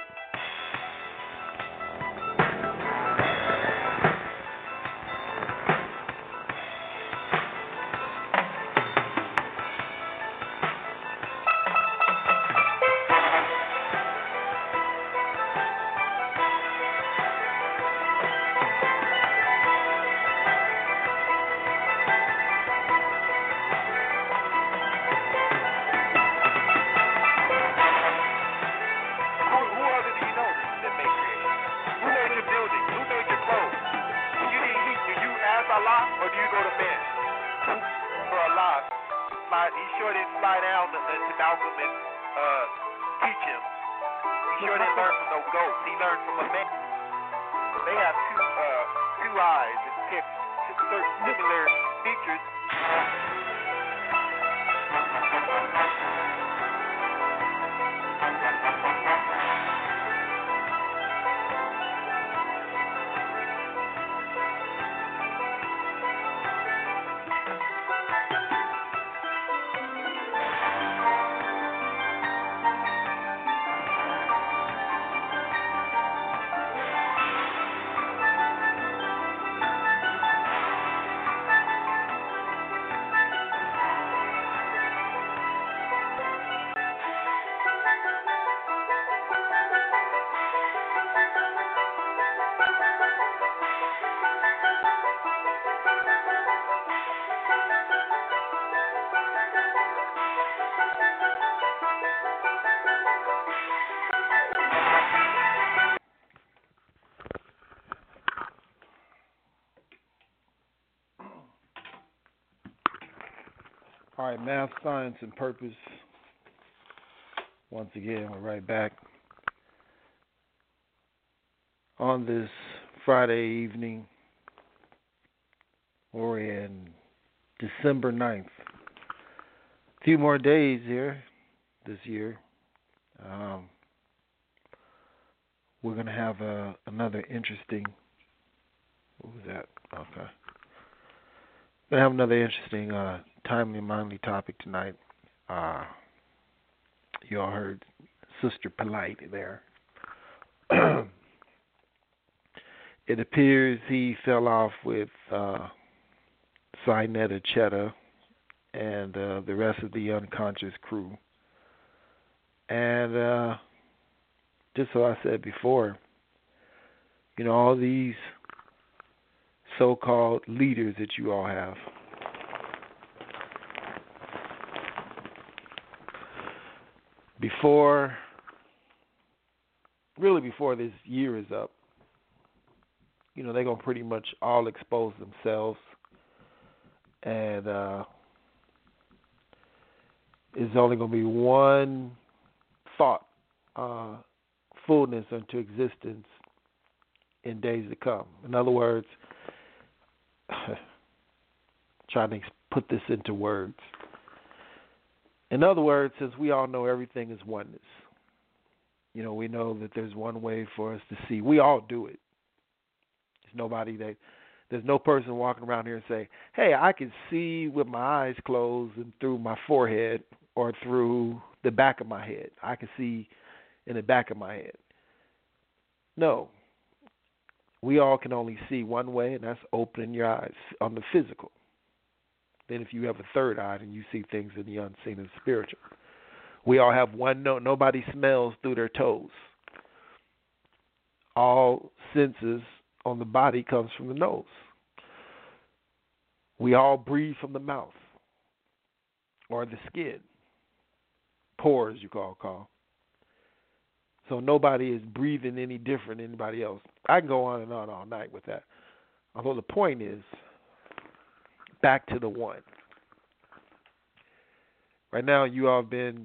He sure didn't fly down to Malcolm and teach him. He sure didn't learn from no ghost. He learned from a man. They have two eyes and certain similar features. All right, Math, Science, and Purpose. Once again, we're right back on this Friday evening. We're in December 9th. A few more days here this year. We're going to have another interesting... What was that? Okay. We're going to have another interesting... timely, mindly topic tonight. You all heard Sister Polite there. It appears he fell off with Sinetta Chetta and the rest of the unconscious crew. And just so I said before, you know, all these so-called leaders that you all have, before this year is up, you know, they're going to pretty much all expose themselves. And it's only going to be one thought fullness into existence in days to come. In other words, trying to put this into words. In other words, since we all know everything is oneness, you know, we know that there's one way for us to see. We all do it. There's no person walking around here and say, hey, I can see with my eyes closed and through my forehead or through the back of my head. I can see in the back of my head. No. We all can only see one way, and that's opening your eyes on the physical. Then if you have a third eye, then you see things in the unseen and spiritual. We all have one nose. Nobody smells through their toes. All senses on the body comes from the nose. We all breathe from the mouth or the skin. Pores, you call. So nobody is breathing any different than anybody else. I can go on and on all night with that. Although the point is, back to the one. Right now, you all have been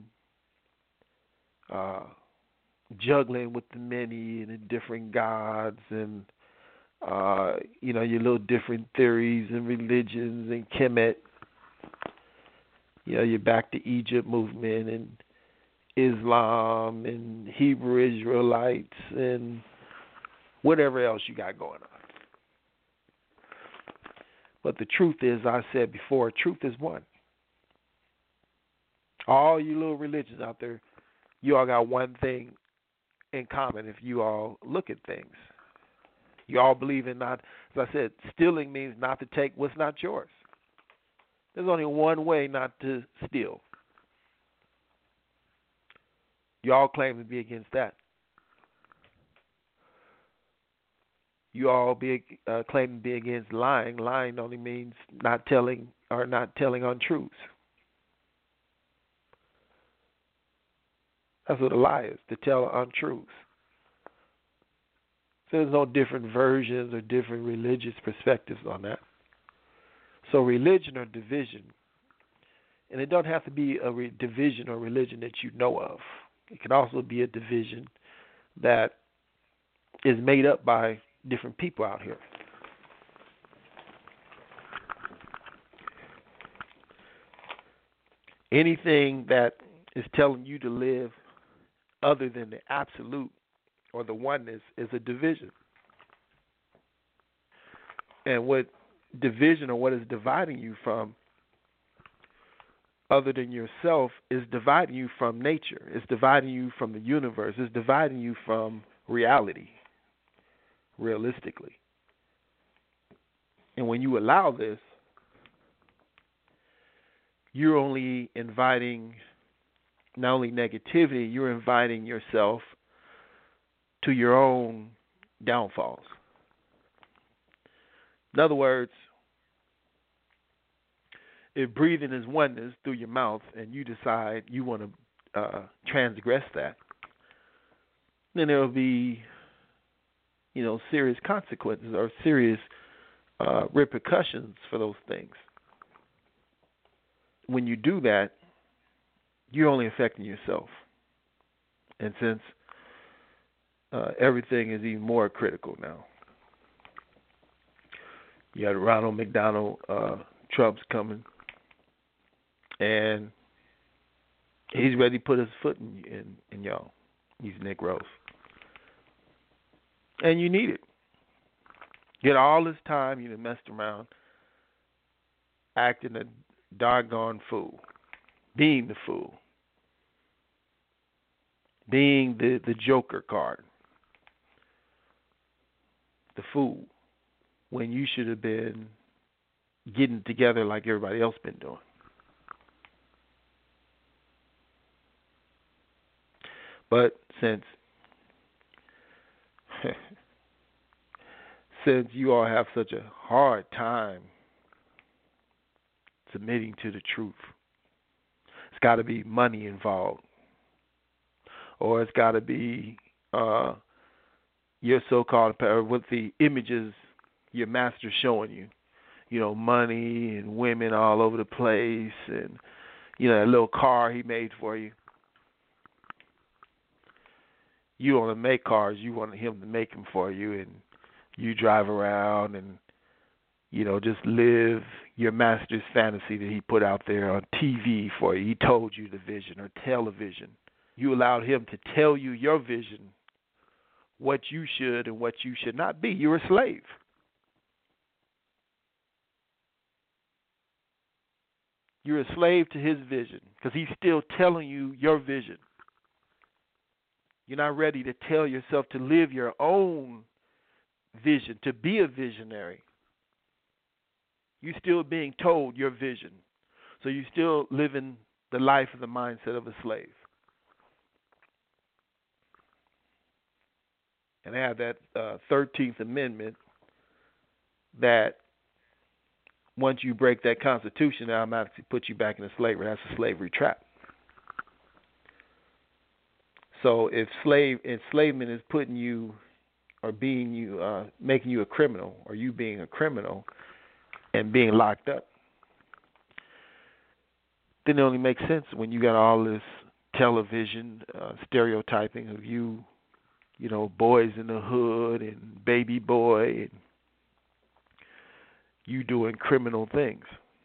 juggling with the many and the different gods and, you know, your little different theories and religions and Kemet. You know, you're back to Egypt movement and Islam and Hebrew Israelites and whatever else you got going on. But the truth is, I said before, truth is one. All you little religions out there, you all got one thing in common if you all look at things. You all believe in not, as I said, stealing means not to take what's not yours. There's only one way not to steal. You all claim to be against that. You all claim to be against lying. Lying only means not telling untruths. That's what a lie is, to tell untruths. So there's no different versions or different religious perspectives on that. So religion or division, and it don't have to be a division or religion that you know of. It can also be a division that is made up by different people out here. Anything that is telling you to live other than the absolute or the oneness is a division. And what division or what is dividing you from other than yourself is dividing you from nature. It's dividing you from the universe. It's dividing you from reality, realistically. And when you allow this, you're only inviting not only negativity, you're inviting yourself to your own downfalls. In other words, if breathing is oneness through your mouth and you decide you want to transgress that, then there will be, serious consequences or serious repercussions for those things. When you do that, you're only affecting yourself. And since everything is even more critical now, you got Ronald McDonald Trump's coming, and he's ready to put his foot in y'all, these Negroes. And you need it. Get all this time you messed around acting a doggone fool, being the fool, being the joker card, the fool, when you should have been getting together like everybody else been doing. But since you all have such a hard time submitting to the truth, it's got to be money involved, or it's got to be your so-called with the images your master's showing you, money and women all over the place, and that little car he made for you. You want to make cars, you want him to make them for you, and you drive around and, just live your master's fantasy that he put out there on TV for you. He told you the vision, or television. You allowed him to tell you your vision, what you should and what you should not be. You're a slave. You're a slave to his vision because he's still telling you your vision. You're not ready to tell yourself to live your own vision, to be a visionary. You're still being told your vision. So you're still living the life of the mindset of a slave. And they have that 13th Amendment that once you break that Constitution, it automatically puts you back into slavery. That's a slavery trap. So if enslavement is putting you or being you, making you a criminal, or you being a criminal and being locked up, then it only makes sense when you got all this television stereotyping of you, boys in the hood and baby boy, and you doing criminal things.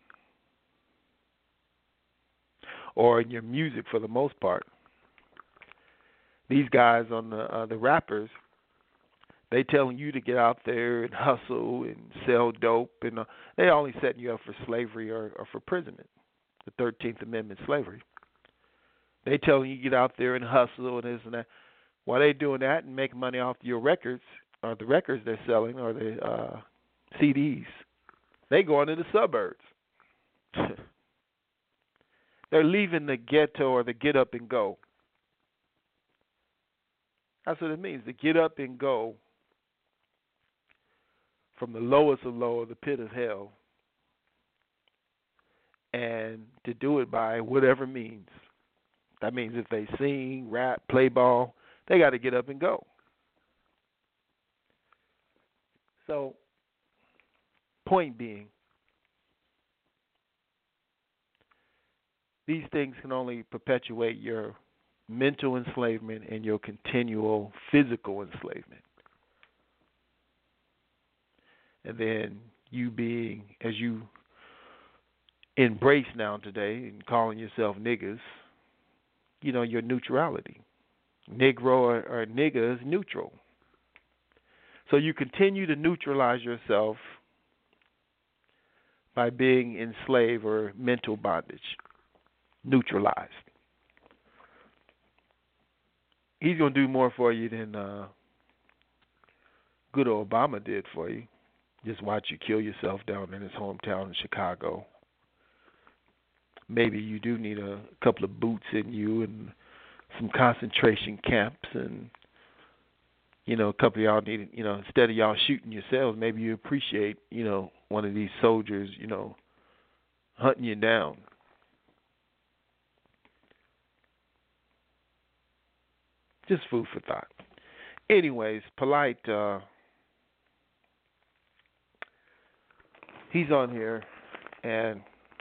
Or in your music, for the most part. These guys on the rappers, they telling you to get out there and hustle and sell dope, and they only setting you up for slavery or for imprisonment, the 13th Amendment slavery. They telling you get out there and hustle and this and that. While they doing that and making money off your records, or the records they're selling, or the CDs, they go into the suburbs. They're leaving the ghetto or the get up and go. That's what it means, to get up and go from the lowest of low, the pit of hell, and to do it by whatever means. That means if they sing, rap, play ball, they got to get up and go. So, point being, these things can only perpetuate your mental enslavement and your continual physical enslavement. And then you being, as you embrace now today and calling yourself niggas, your neutrality. Negro or nigga is neutral. So you continue to neutralize yourself by being enslaved or mental bondage. Neutralized. He's going to do more for you than good old Obama did for you. Just watch you kill yourself down in his hometown in Chicago. Maybe you do need a couple of boots in you and some concentration camps, and a couple of y'all need, instead of y'all shooting yourselves, maybe you appreciate, one of these soldiers, hunting you down. Just food for thought. Anyways, Polite, he's on here, and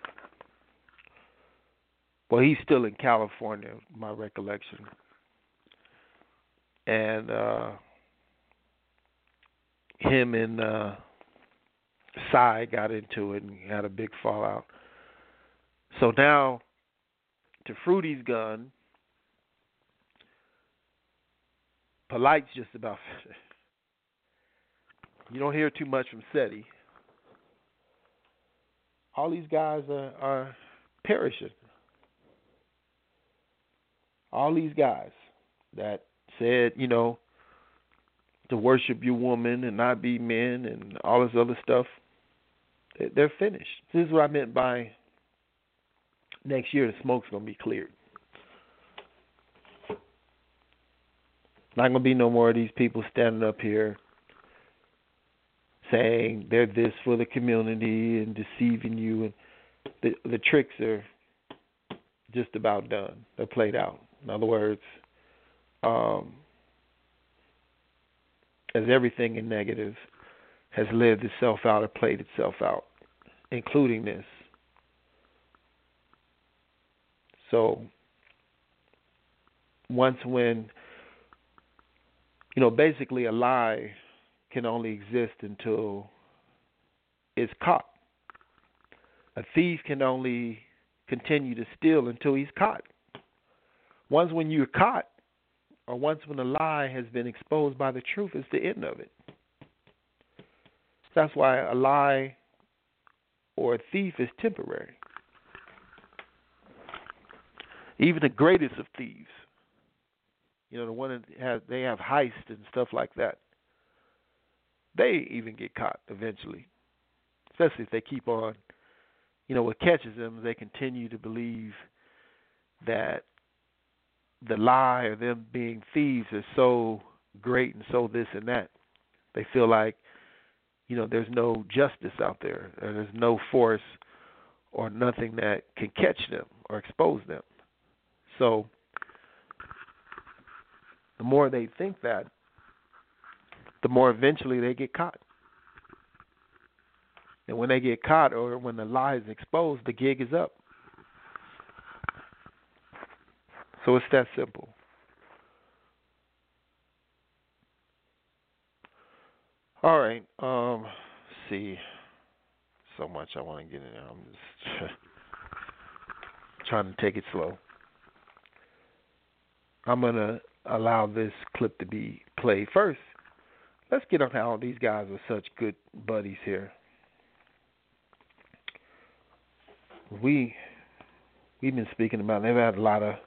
he's still in California, my recollection. And him and Psy got into it and had a big fallout. So now, to Fruity's gun, Polite's just about finished. You don't hear too much from SETI. All these guys are perishing. All these guys that said, to worship your woman and not be men and all this other stuff, they're finished. This is what I meant by next year the smoke's going to be cleared. Not going to be no more of these people standing up here saying they're this for the community and deceiving you. And the tricks are just about done. They're played out. In other words, as everything in negative has lived itself out or played itself out, including this. So, when Basically a lie can only exist until it's caught. A thief can only continue to steal until he's caught. Once when you're caught, or once when a lie has been exposed by the truth, it's the end of it. That's why a lie or a thief is temporary. Even the greatest of thieves, the one that they have heists and stuff like that, they even get caught eventually, especially if they keep on. What catches them is they continue to believe that the lie or them being thieves is so great and so this and that. They feel like, there's no justice out there. There's no force or nothing that can catch them or expose them. So the more they think that, the more eventually they get caught. And when they get caught or when the lie is exposed, the gig is up. So it's that simple. All right. See. So much I want to get in there. I'm just trying to take it slow. I'm going to allow this clip to be played first. Let's get on how these guys are such good buddies here. We've been speaking about, they've had a lot of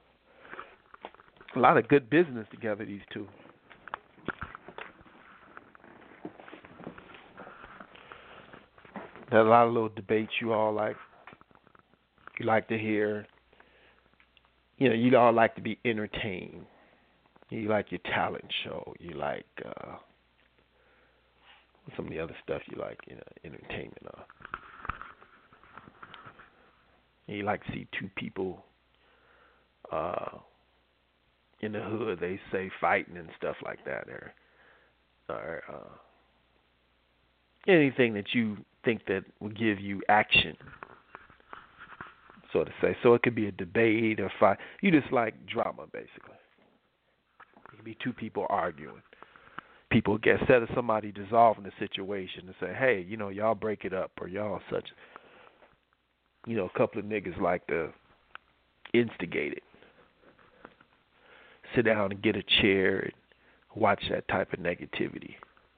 good business together, these two. There's a lot of little debates you like to hear. You all like to be entertained. You like your talent show. You like some of the other stuff you like, entertainment. You like to see two people in the hood, they say, fighting and stuff like that, or anything that you think that will give you action, so to say. So it could be a debate or fight. You just like drama, basically. It could be two people arguing. People get instead of somebody dissolving the situation and say, hey, y'all break it up, or y'all such. A couple of niggas like to instigate it. Sit down and get a chair and watch that type of negativity,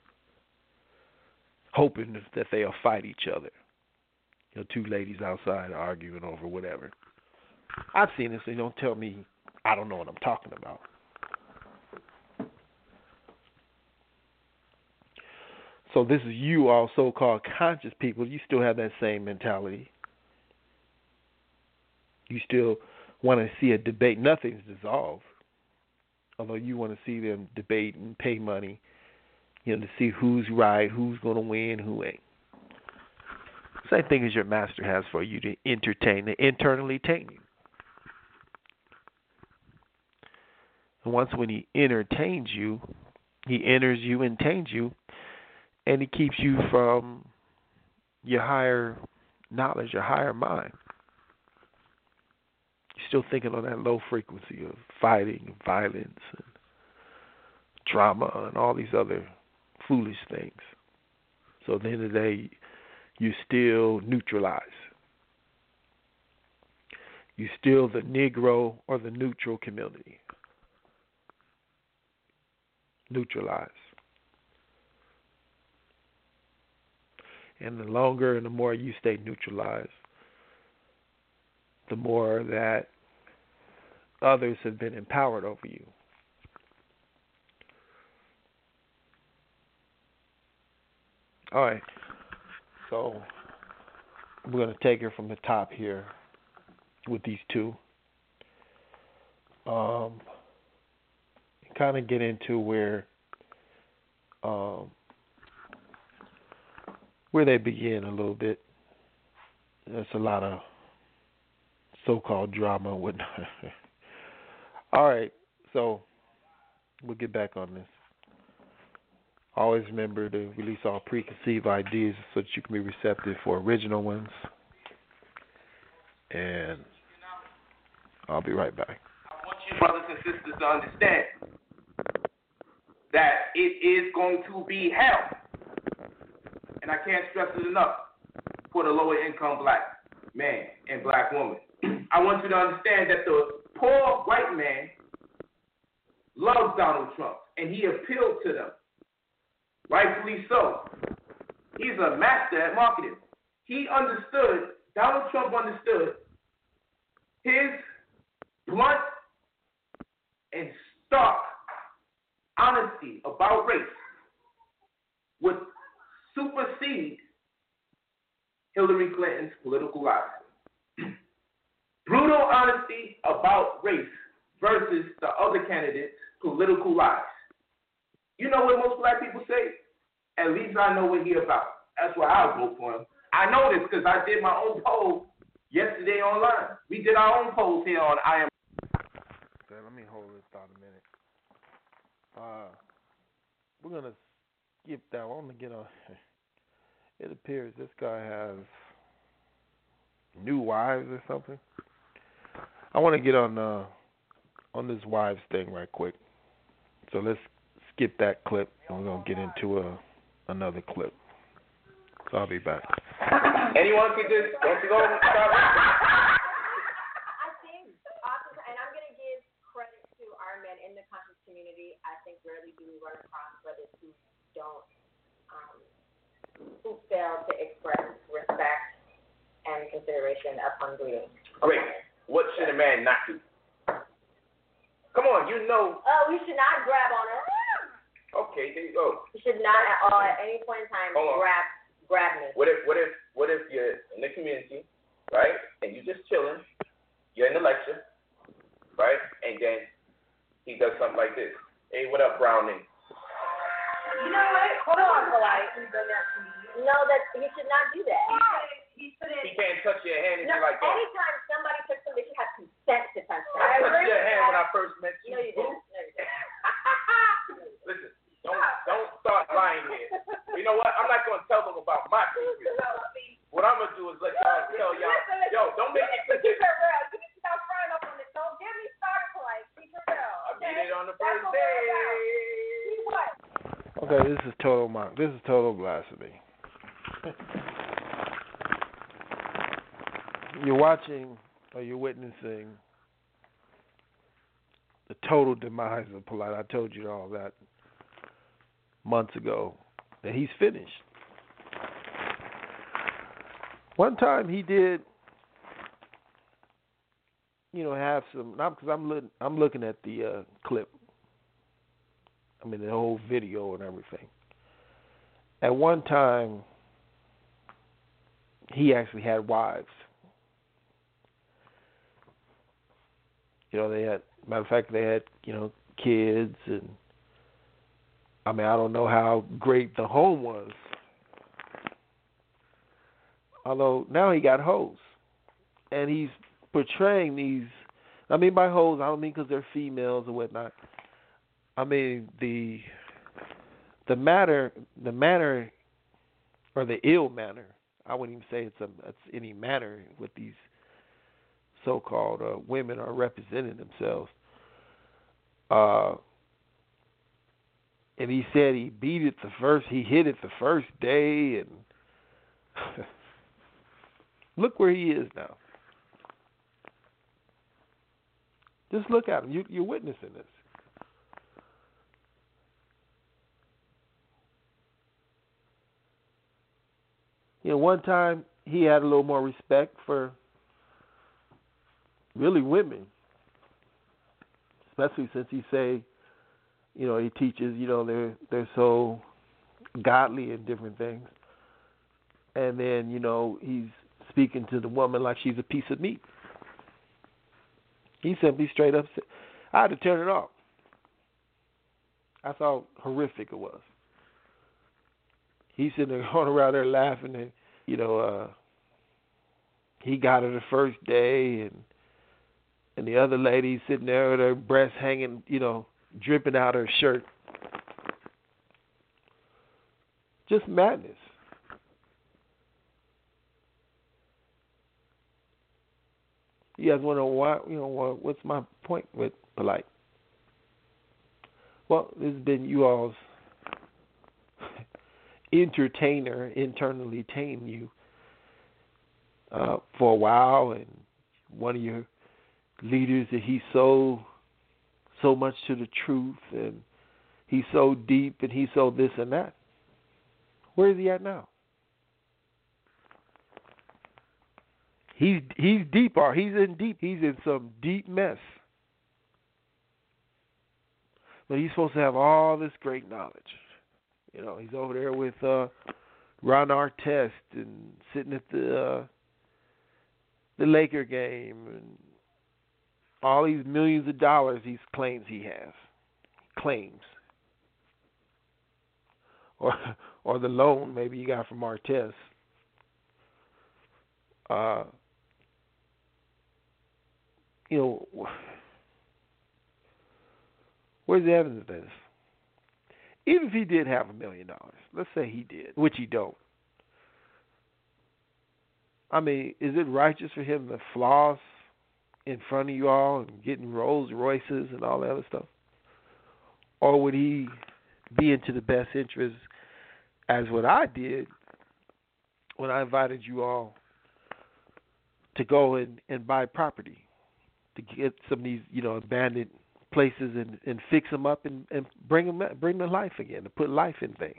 hoping that they'll fight each other. Two ladies outside arguing over whatever. I've seen this, so don't tell me I don't know what I'm talking about. So this is you, all so-called conscious people. You still have that same mentality. You still want to see a debate. Nothing's dissolved. Although you want to see them debate and pay money, to see who's right, who's going to win, who ain't. Same thing as your master has for you to entertain, to internally tame you. And once when he entertains you, he enters you and tames you, and he keeps you from your higher knowledge, your higher mind. You're still thinking on that low frequency of fighting and violence and drama and all these other foolish things. So at the end of the day, you still neutralize. You still the Negro or the neutral community. Neutralize. And the longer and the more you stay neutralized, the more that others have been empowered over you. All right. So we're going to take her from the top here with these two. Kind of get into where they begin a little bit. There's a lot of so-called drama and whatnot. All right, so we'll get back on this. Always remember to release all preconceived ideas so that you can be receptive for original ones. And I'll be right back. I want you brothers and sisters to understand that it is going to be hell. And I can't stress it enough for the lower income black man and black woman. I want you to understand that the poor white man loves Donald Trump, and he appealed to them. Rightfully so. He's a master at marketing. Donald Trump understood his blunt and stark honesty about race would supersede Hillary Clinton's political lies. Brutal honesty about race versus the other candidates' political lies. You know what most black people say? At least I know what he about. That's why I'll vote for him. I know this because I did my own poll yesterday online. We did our own polls here on I Am. Okay, let me hold this thought a minute. We're going to skip that. I want to get on. It appears this guy has new wives or something. I want to get on this wives thing right quick. So let's skip that clip, and we're going to get into another clip. So I'll be back. Anyone could just, don't you go and start. I think, and I'm going to give credit to our men in the conscious community. I think rarely do we run across brothers who fail to express respect and consideration upon greeting. Great. What should a man not do? Come on, you know. Oh, we should not grab on her. Okay, there you go. We should not at any point in time grab me. What if you're in the community, right, and you're just chilling, you're in the lecture, right, and then he does something like this. Hey, what up, Browning? You know what? Hold on, polite. No, that he should not do that. He can't touch your hand if you like that. Anytime somebody touches something, they should have consent to touch that. I touched your hand when I first met you. No, you didn't. Listen, don't start lying here. You know what? I'm not going to tell them about my secret. What I'm going to do is let y'all tell y'all, yo, don't make it keep it real. You need to stop frying up on this. Don't get me started, polite. Keep it real. Okay? I did it on the first day. What? Okay, this is total blasphemy. You're watching or you're witnessing the total demise of Polite. I told you all that months ago, that he's finished. One time he did, have some, not because I'm looking at the clip. I mean, the whole video and everything. At one time, he actually had wives. They had, matter of fact, they had, kids, and I mean, I don't know how great the home was. Although now he got hoes, and he's portraying these. I mean, by hoes, I don't mean because they're females or whatnot. I mean the manner, or the ill manner. I wouldn't even say it's any manner with these so-called women are representing themselves. And he said he hit it the first day, and look where he is now. Just look at him. You're witnessing this. One time he had a little more respect for really women, especially since he say, he teaches, they're so godly and different things. And then, he's speaking to the woman like she's a piece of meat. He simply straight up said, I had to turn it off. That's how horrific it was. He's sitting there going around there laughing, and he got her the first day, and the other lady sitting there with her breasts hanging, dripping out her shirt. Just madness. You guys want to know why? What's my point with Polite? Well, this has been you all's entertainer, internally tame you for a while, and one of your leaders that he's so much to the truth, and he's so deep, and he's so this and that. Where is he at now? He's deep, or he's in some deep mess. But he's supposed to have all this great knowledge. You know, he's over there with Ron Artest and sitting at the Laker game, and all these millions of dollars he claims he has. Or the loan maybe you got from Artest. You know, where's the evidence of this? Even if he did have $1 million, let's say he did, which he don't. I mean, is it righteous for him to floss in front of you all and getting Rolls Royces and all that other stuff? Or would he be into the best interest as what I did when I invited you all to go and buy property, to get some of these, you know, abandoned places and fix them up and bring them to life again, to put life in things,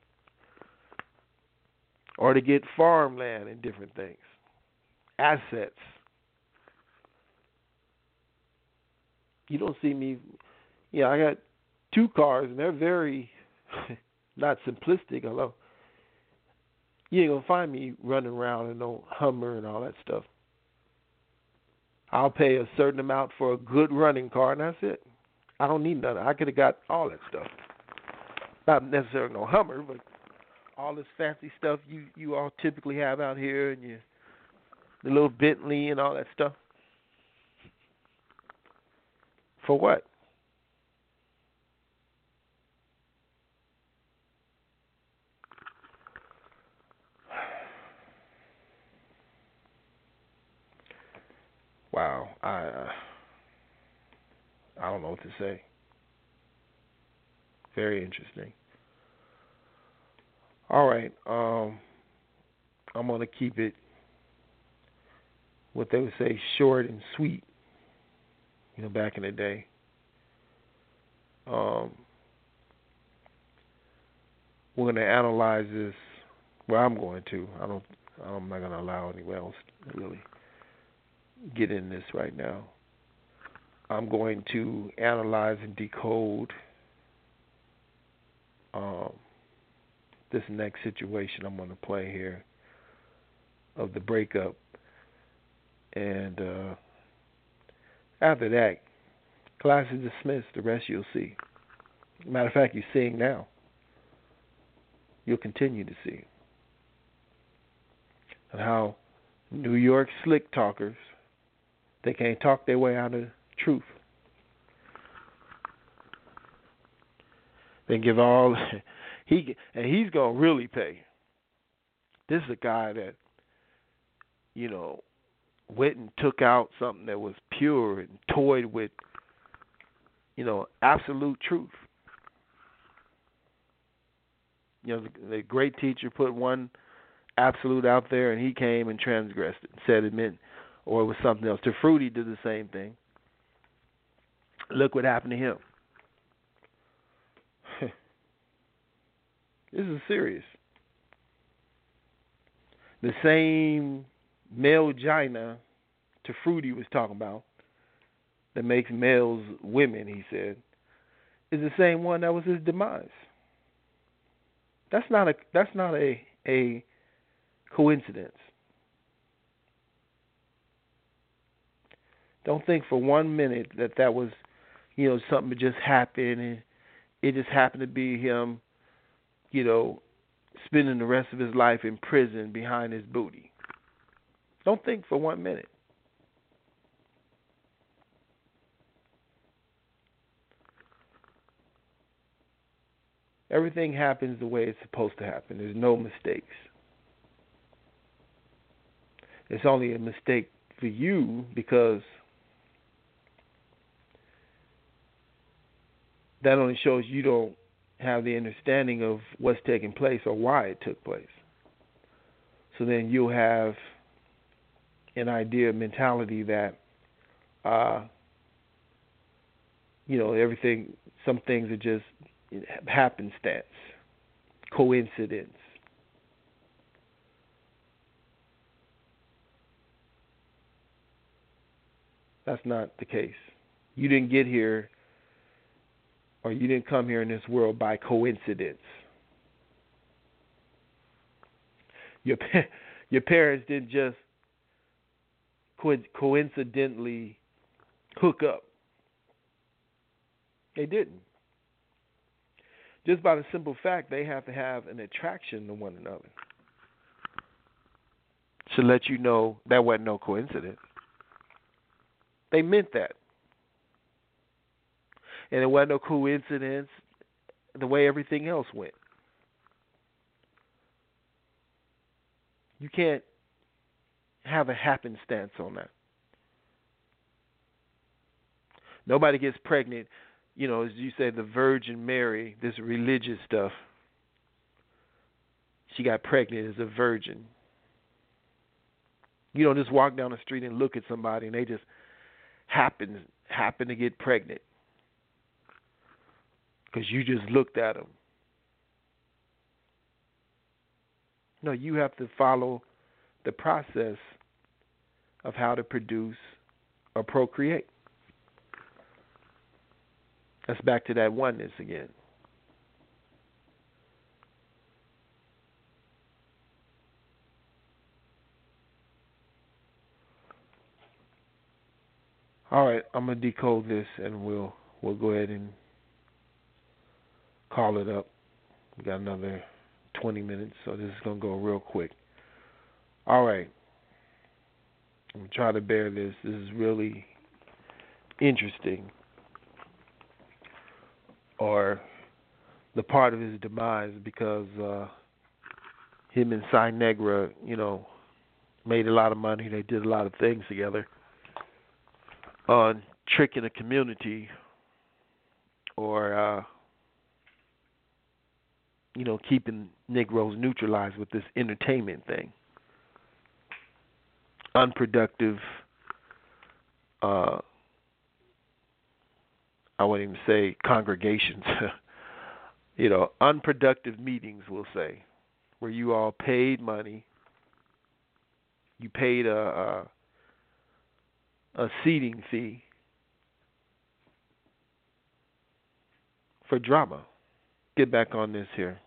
or to get farmland and different things, assets. You don't see me. Yeah, I got 2 cars and they're very not simplistic. Although you ain't gonna find me running around in no Hummer and all that stuff. I'll pay a certain amount for a good running car, and that's it. I don't need none. I could have got all that stuff. Not necessarily no Hummer, but all this fancy stuff you all typically have out here, and the little Bentley and all that stuff. For what? Wow, I don't know what to say. Very interesting. All right, I'm gonna keep it what they would say short and sweet. You know, back in the day. We're gonna analyze this. Well, I'm going to. I'm not gonna allow anyone else to really get in this right now. I'm going to analyze and decode this next situation I'm going to play here of the breakup, and after that, class is dismissed. The rest you'll see. Matter of fact, you're seeing now. You'll continue to see. And how New York slick talkers, they can't talk their way out of truth. They give all he's gonna really pay. This is a guy that, you know, went and took out something that was pure and toyed with, you know, absolute truth. You know, the great teacher put one absolute out there, and he came and transgressed it, said it meant, or it was something else. Tafruti did the same thing. Look what happened to him. This is serious. The same male gina Tafruti was talking about that makes males women, he said, is the same one that was his demise. That's not a coincidence. Don't think for 1 minute that was, you know, something that just happened and it just happened to be him, you know, spending the rest of his life in prison behind his booty. Don't think for 1 minute. Everything happens the way it's supposed to happen. There's no mistakes. It's only a mistake for you because that only shows you don't have the understanding of what's taking place or why it took place. So then you'll have an idea, mentality that, everything, some things are just happenstance, coincidence. That's not the case. You didn't get here, or you didn't come here in this world by coincidence. Your parents didn't just coincidentally hook up. They didn't. Just by the simple fact they have to have an attraction to one another to let you know that wasn't no coincidence. They meant that. And it wasn't no coincidence the way everything else went. You can't have a happenstance on that. Nobody gets pregnant, as you say, the Virgin Mary, this religious stuff. She got pregnant as a virgin. You don't just walk down the street and look at somebody and they just happen to get pregnant because you just looked at them. No, you have to follow the process of how to produce or procreate. That's back to that oneness again. All right, I'm gonna decode this, and we'll go ahead and call it up. We got another 20 minutes, so this is gonna go real quick. All right, I'm gonna try to bear this. This is really interesting, or the part of his demise, because him and Cy Negra, made a lot of money. They did a lot of things together on tricking the community, or keeping Negroes neutralized with this entertainment thing. Unproductive, I wouldn't even say congregations, unproductive meetings, we'll say, where you all paid money, you paid a seating fee for drama. Get back on this here.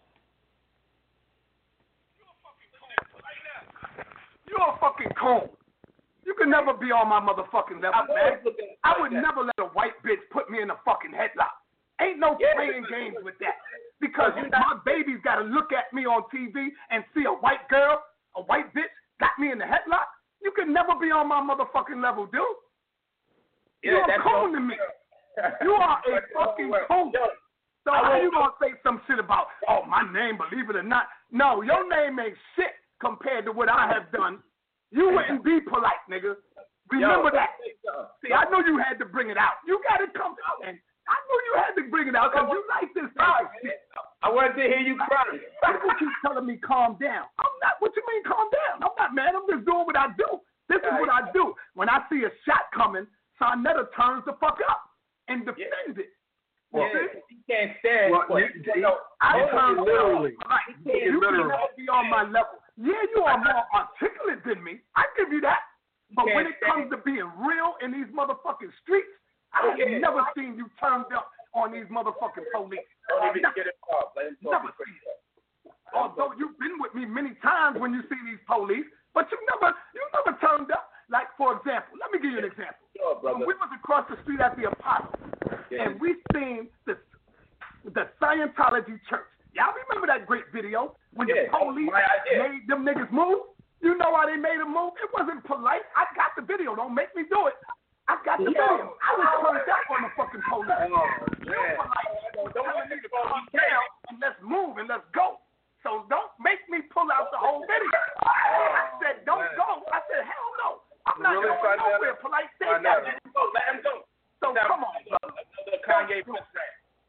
You're a fucking coon. You can never be on my motherfucking level, man. I would never let a white bitch put me in a fucking headlock. Ain't no playing games with that. Because my baby's got to look at me on TV and see a white girl, a white bitch, got me in the headlock. You can never be on my motherfucking level, dude. You're a coon to me. You are a fucking coon. So how you gonna say some shit about, my name, believe it or not? No, your name ain't shit compared to what I have done. You wouldn't be polite, nigga. Remember that. See, I know you had to bring it out. You got to come out, and I knew you had to bring it out because you like this type of shit. I wanted to hear you cry. People keep telling me calm down. I'm not. What you mean calm down? I'm not mad. I'm just doing what I do. This is what I do. When I see a shot coming, Sonetta turns the fuck up and defends it. Well, he can't stand. I turn literally. You cannot be on my level. Yeah, you are more articulate than me. I give you that. But when it comes to being real in these motherfucking streets, I have never seen you turned up on these motherfucking police. Never seen it. Although you've been with me many times when you see these police, but you never turned up. Like, for example, let me give you an example. When we was across the street at the Apollo, and we seen the Scientology church. Y'all remember that great video when the police made them niggas move? You know why they made them move? It wasn't polite. I got the video. Don't make me do it. I got the video. I was turned up on the fucking police. You're polite. Telling me to calm down and let's move and let's go. So don't make me pull out the whole video. I said, don't go. I said, hell no. I'm not going nowhere. Polite, stay down. Let him go. So come on, brother. Kanye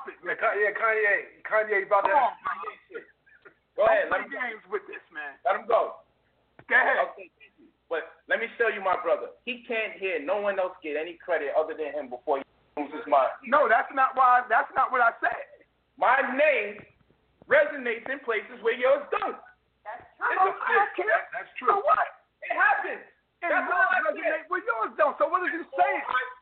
Drop it. Yeah, Kanye about Come that. on, Kanye shit. Go ahead. Don't play games with this, man. Let him go. Go ahead. Okay, but let me show you my brother. He can't hear no one else get any credit other than him before he loses his mind. No, that's not what I said. My name resonates in places where yours don't. That's true. So what? It happens. That's all I said. Well, yours don't. So what did you say?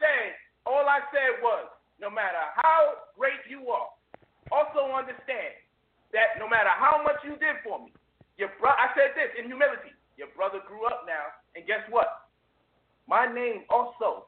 All I said was, no matter how great you are, also understand that no matter how much you did for me, I said this in humility. Your brother grew up now, and guess what? My name also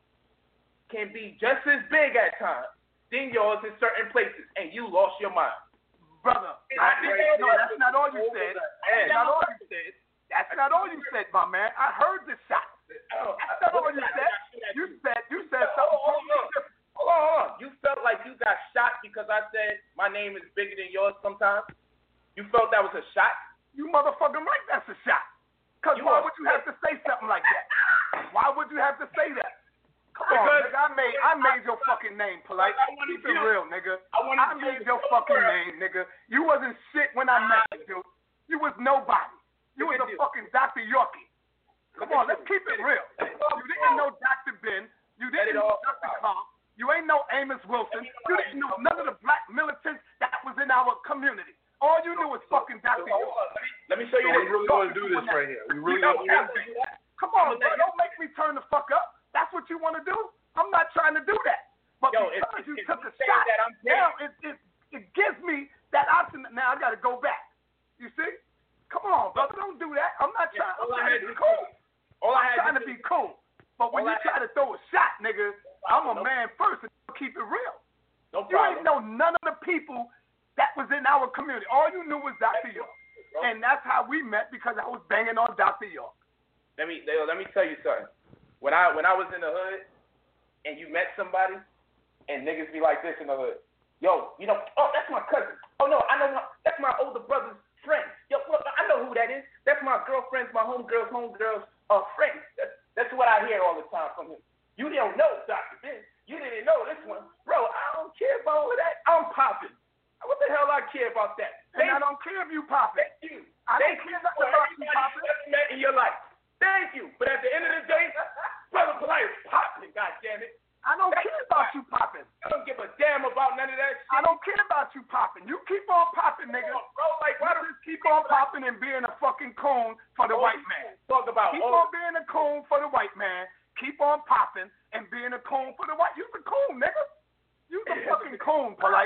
can be just as big at times than yours in certain places, and you lost your mind. Brother, no, that's not all you said. That's not all you said. That's not all you said, my man. I heard the shot. That's not all you said. You said something totally different. Hold on. You felt like you got shot because I said my name is bigger than yours sometimes? You felt that was a shot? You motherfucking right, that's a shot. Because why would you have to say something like that? Why would you have to say that? Come on, nigga, I made your fucking name, Polite. Keep it real, nigga. I made your fucking name, nigga. You wasn't shit when I met you, dude. You was nobody. You was a fucking Dr. Yorkie. Come on, let's keep it real. You didn't know Dr. Ben. You didn't know Dr. Carl. You ain't know Amos Wilson. You didn't know none of the black militants that was in our community. All you knew was fucking Dr. Yorkie. Let me show you this. We really want to do this right here. We really want to do this. Come on, bro. Don't make me turn the fuck up. That's what you want to do? I'm not trying to do that. But because you took a shot, now it gives me that option. Now I got to go back. You see? Come on, brother. Don't do that. I'm not trying. I'm trying to be cool. I'm trying to be cool. But when you try to throw a shot, nigga, I'm a man first and keep it real. You ain't know none of the people that was in our community. All you knew was Dr. York. And that's how we met, because I was banging on Dr. York. Let me tell you something. When I was in the hood and you met somebody and niggas be like this in the hood. Yo, oh, that's my cousin. Oh no, I know that's my older brother's friend. Yo, look, I know who that is. That's my girlfriend's, my homegirl's friend. That's what I hear all the time from him. You don't know Dr. Ben. You didn't know this one. Bro, I don't care about all of that. I'm popping. What the hell I care about that? And I don't care if you popping. Thank you. I don't care nothing about you popping. That's met in your life. Thank you. But at the end of the day, Brother Polite is popping, goddammit. I don't care about you popping. I don't give a damn about none of that shit. I don't care about you popping. You keep on popping, nigga. Bro, like, why you just keep on popping and being a fucking coon for the white man. Talk about keep on being a coon for the white man. Keep on popping and being a coon for the white. You's a coon, nigga. You's a fucking coon, Polite.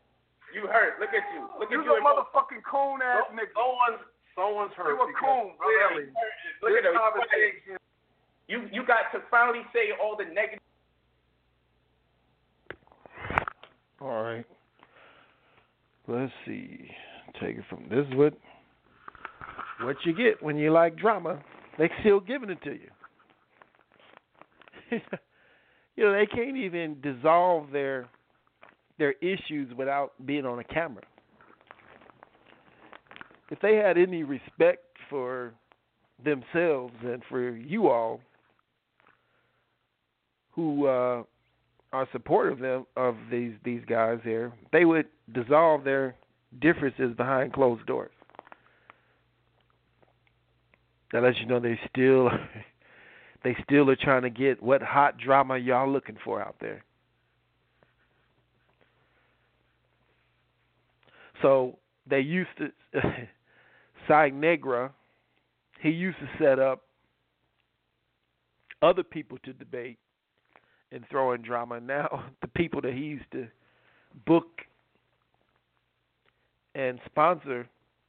You hurt. Look at you. Look at you. You's a motherfucking coon ass nigga. Someone's hurt. You a coon, bro. Really. Look at him. You got to finally say all the negative. All right. Let's see. Take it from this is what you get when you like drama. They still giving it to you. They can't even dissolve their issues without being on a camera. If they had any respect for themselves and for you all who are supportive of these guys here, they would dissolve their differences behind closed doors. That lets you know they still are trying to get what hot drama y'all looking for out there. So they used to Cy Negra, he used to set up other people to debate and throw in drama. Now the people that he used to book and sponsor,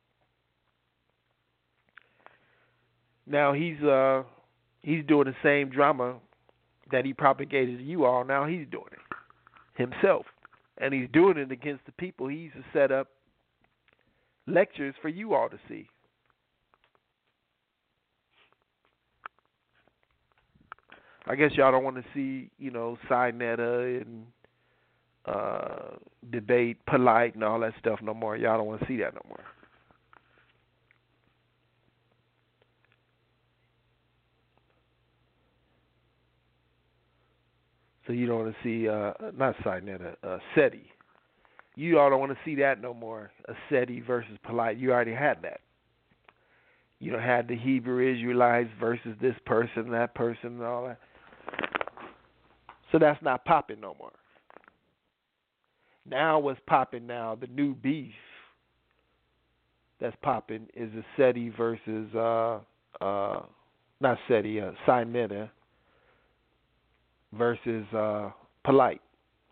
now he's doing the same drama that he propagated to you all. Now he's doing it himself, and he's doing it against the people he used to set up lectures for you all to see. I guess y'all don't want to see, Cy Netta and debate Polite and all that stuff no more. Y'all don't want to see that no more. So you don't want to see, not Cy Netta, SETI. You all don't want to see that no more. Asceti versus Polite. You already had that. You don't had the Hebrew Israelites versus this person, that person, and all that. So that's not popping no more. Now what's popping now, the new beef that's popping is Asceti versus, not Seti, Sinetta versus Polite.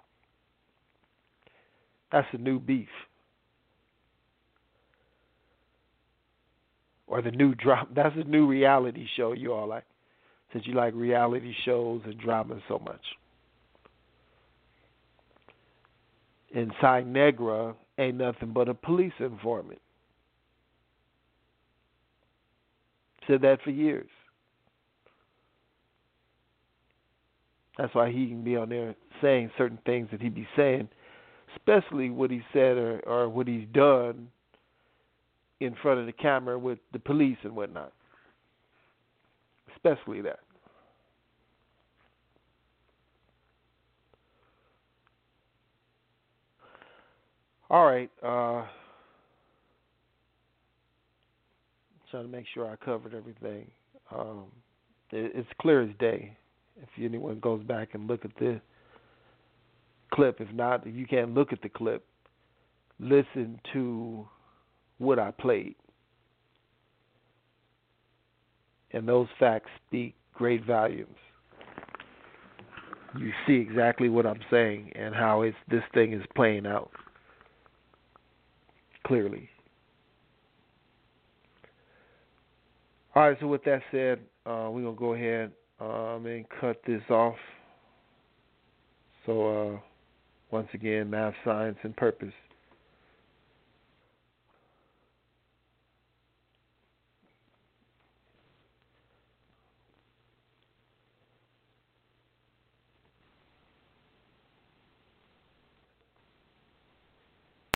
That's the new beef. Or the new drama. That's a new reality show you all like. Since you like reality shows and drama so much. And Cy Negra ain't nothing but a police informant. Said that for years. That's why he can be on there saying certain things that he be saying, especially what he said or what he's done in front of the camera with the police and whatnot. Especially that. All right. Trying to make sure I covered everything. It's clear as day. If anyone goes back and look at the clip, if not, if you can't look at the clip, listen to what I played. And those facts speak great volumes. You see exactly what I'm saying and how this thing is playing out clearly. All right, so with that said, we're going to go ahead and cut this off. So, once again, Math, Science, and Purpose.